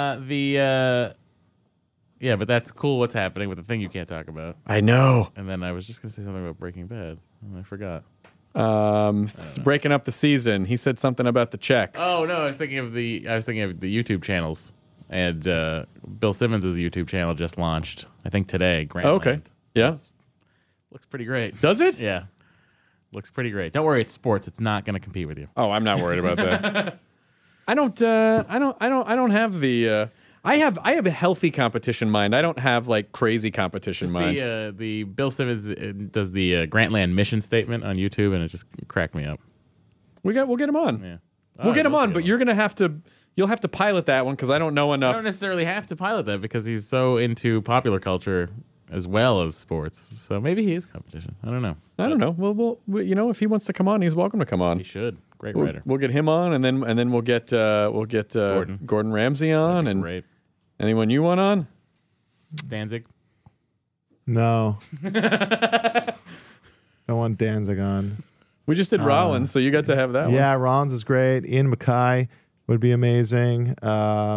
Yeah, but that's cool what's happening with the thing you can't talk about. I know. And then I was just going to say something about Breaking Bad, and I forgot. Breaking up the season. He said something about the checks. Oh no, I was thinking of the YouTube channels, and Bill Simmons' YouTube channel just launched. I think today. Grantland. Oh, okay. Yeah. Looks pretty great. Does it? Yeah, looks pretty great. Don't worry, it's sports. It's not going to compete with you. Oh, I'm not worried about that. I don't have the. I have a healthy competition mind. I don't have like crazy competition Just mind. the Bill Simmons does the Grantland mission statement on YouTube, and it just cracked me up. We'll get him on. Yeah, We'll get him on, but you're gonna have to. You'll have to pilot that one because I don't know I enough. don't necessarily have to pilot that because he's so into popular culture as well as sports. So maybe he is competition. I don't know. I don't know. We'll if he wants to come on, he's welcome to come on. He should. Great writer. We'll get him on, and then we'll get Gordon Ramsay on, and Great. anyone you want on. Danzig. No. I want Danzig on. We just did Rollins, so you got to have that one. Yeah, Rollins is great. Ian Mackay would be amazing. Yeah,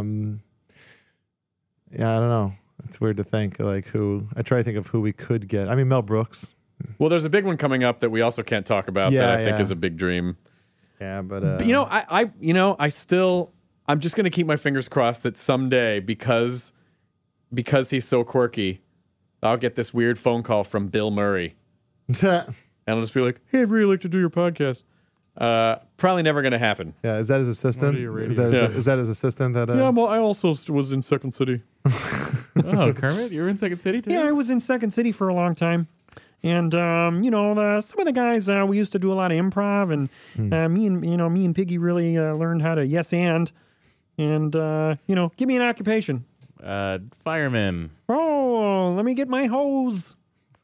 I don't know. It's weird to think like who. I try to think of who we could get. I mean, Mel Brooks. Well, there's a big one coming up that we also can't talk about that I think yeah. is a big dream. Yeah, but I'm just gonna keep my fingers crossed that someday, because he's so quirky, I'll get this weird phone call from Bill Murray, and I'll just be like, "Hey, I'd really like to do your podcast." Probably never gonna happen. yeah, is that his assistant? Is that his assistant? That Yeah, well, I also was in Second City. Oh, Kermit, you were in Second City too? Yeah, I was in Second City for a long time. And, some of the guys, we used to do a lot of improv, and me and Piggy really learned how to yes and give me an occupation. Fireman. Oh, let me get my hose.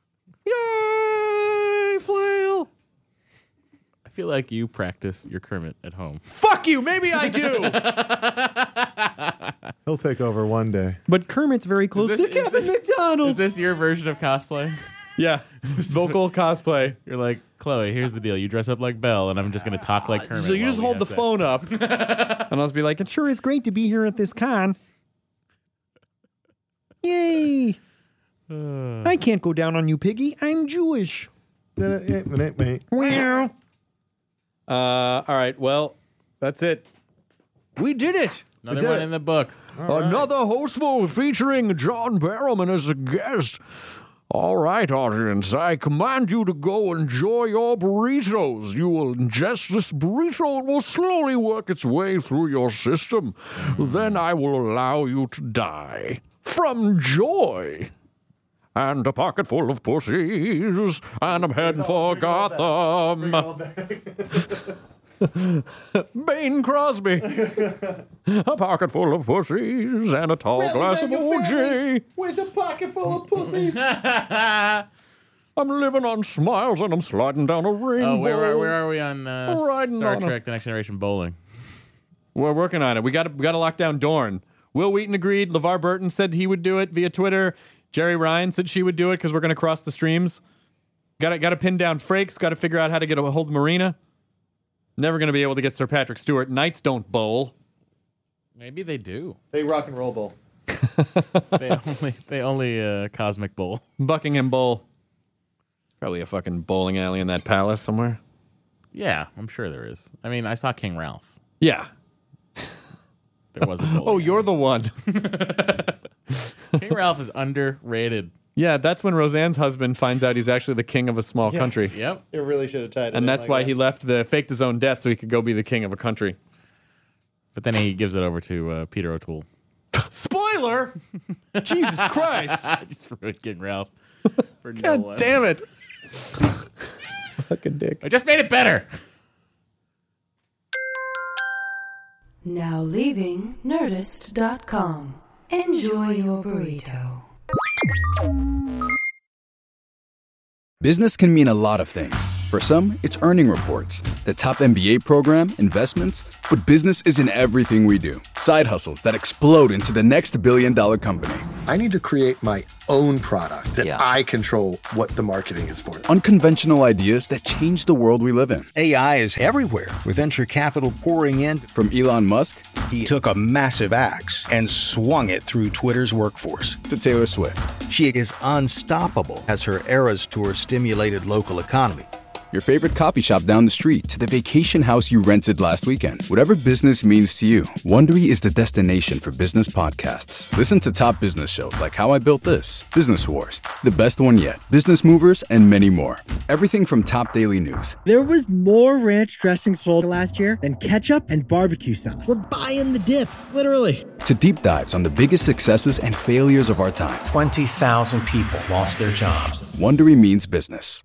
Yay, flail. I feel like you practice your Kermit at home. Fuck you. Maybe I do. he'll take over one day. But Kermit's very close to Kevin Is McDonald. this your version of cosplay? Yeah, vocal cosplay. You're like, Chloe, here's the deal. You dress up like Belle, and I'm just going to talk like Kermit. So you while just we hold have the sex. phone up, and I'll just be like, It sure is great to be here at this con. Yay. I can't go down on you, Piggy. I'm Jewish. Wow. all right, well, that's it. We did it. Another one in the books. Another hostful featuring John Barrowman as a guest. All right, audience, I command you to go enjoy your burritos. You will ingest this burrito. It will slowly work its way through your system. Then I will allow you to die from joy. And a pocket full of pussies, and I'm heading for Gotham. Bane Crosby. A pocket full of pussies and a tall glass of OJ. With a pocket full of pussies. I'm living on smiles and I'm sliding down a rainbow. Oh, where are we on Riding Star on Trek: The Next Generation bowling? We're working on it. We got to lock down Dorne. Will Wheaton agreed. LeVar Burton said he would do it via Twitter. Jerry Ryan said she would do it because we're going to cross the streams. Got to pin down Frakes. Got to figure out how to get a hold of Marina. Never going to be able to get Sir Patrick Stewart. Knights don't bowl. Maybe they do. They rock and roll bowl. They only cosmic bowl. Buckingham Bowl. Probably a fucking bowling alley in that palace somewhere. Yeah, I'm sure there is. I mean, I saw King Ralph. Yeah. There was a bowling Oh, you're the one. King Ralph is underrated. Yeah, that's when Roseanne's husband finds out he's actually the king of a small country. Yep. It really should have tied it And in that's like why that. he faked his own death so he could go be the king of a country. But then he gives it over to Peter O'Toole. Spoiler! Jesus Christ! I just ruined King Ralph for no God one. damn it. Fucking dick. I just made it better. Now leaving Nerdist.com. Enjoy your burrito. Business can mean a lot of things. For some, it's earning reports, the top MBA program, investments, but business isn't everything we do. Side hustles that explode into the next billion-dollar company. I need to create my own product that I control what the marketing is for. Unconventional ideas that change the world we live in. AI is everywhere, with venture capital pouring in. From Elon Musk, he took a massive axe and swung it through Twitter's workforce. To Taylor Swift. She is unstoppable as her Eras Tour stimulated local economy. Your favorite coffee shop down the street to the vacation house you rented last weekend. Whatever business means to you, Wondery is the destination for business podcasts. Listen to top business shows like How I Built This, Business Wars, The Best One Yet, Business Movers, and many more. Everything from top daily news. There was more ranch dressing sold last year than ketchup and barbecue sauce. We're buying the dip, literally. To deep dives on the biggest successes and failures of our time. 20,000 people lost their jobs. Wondery means business.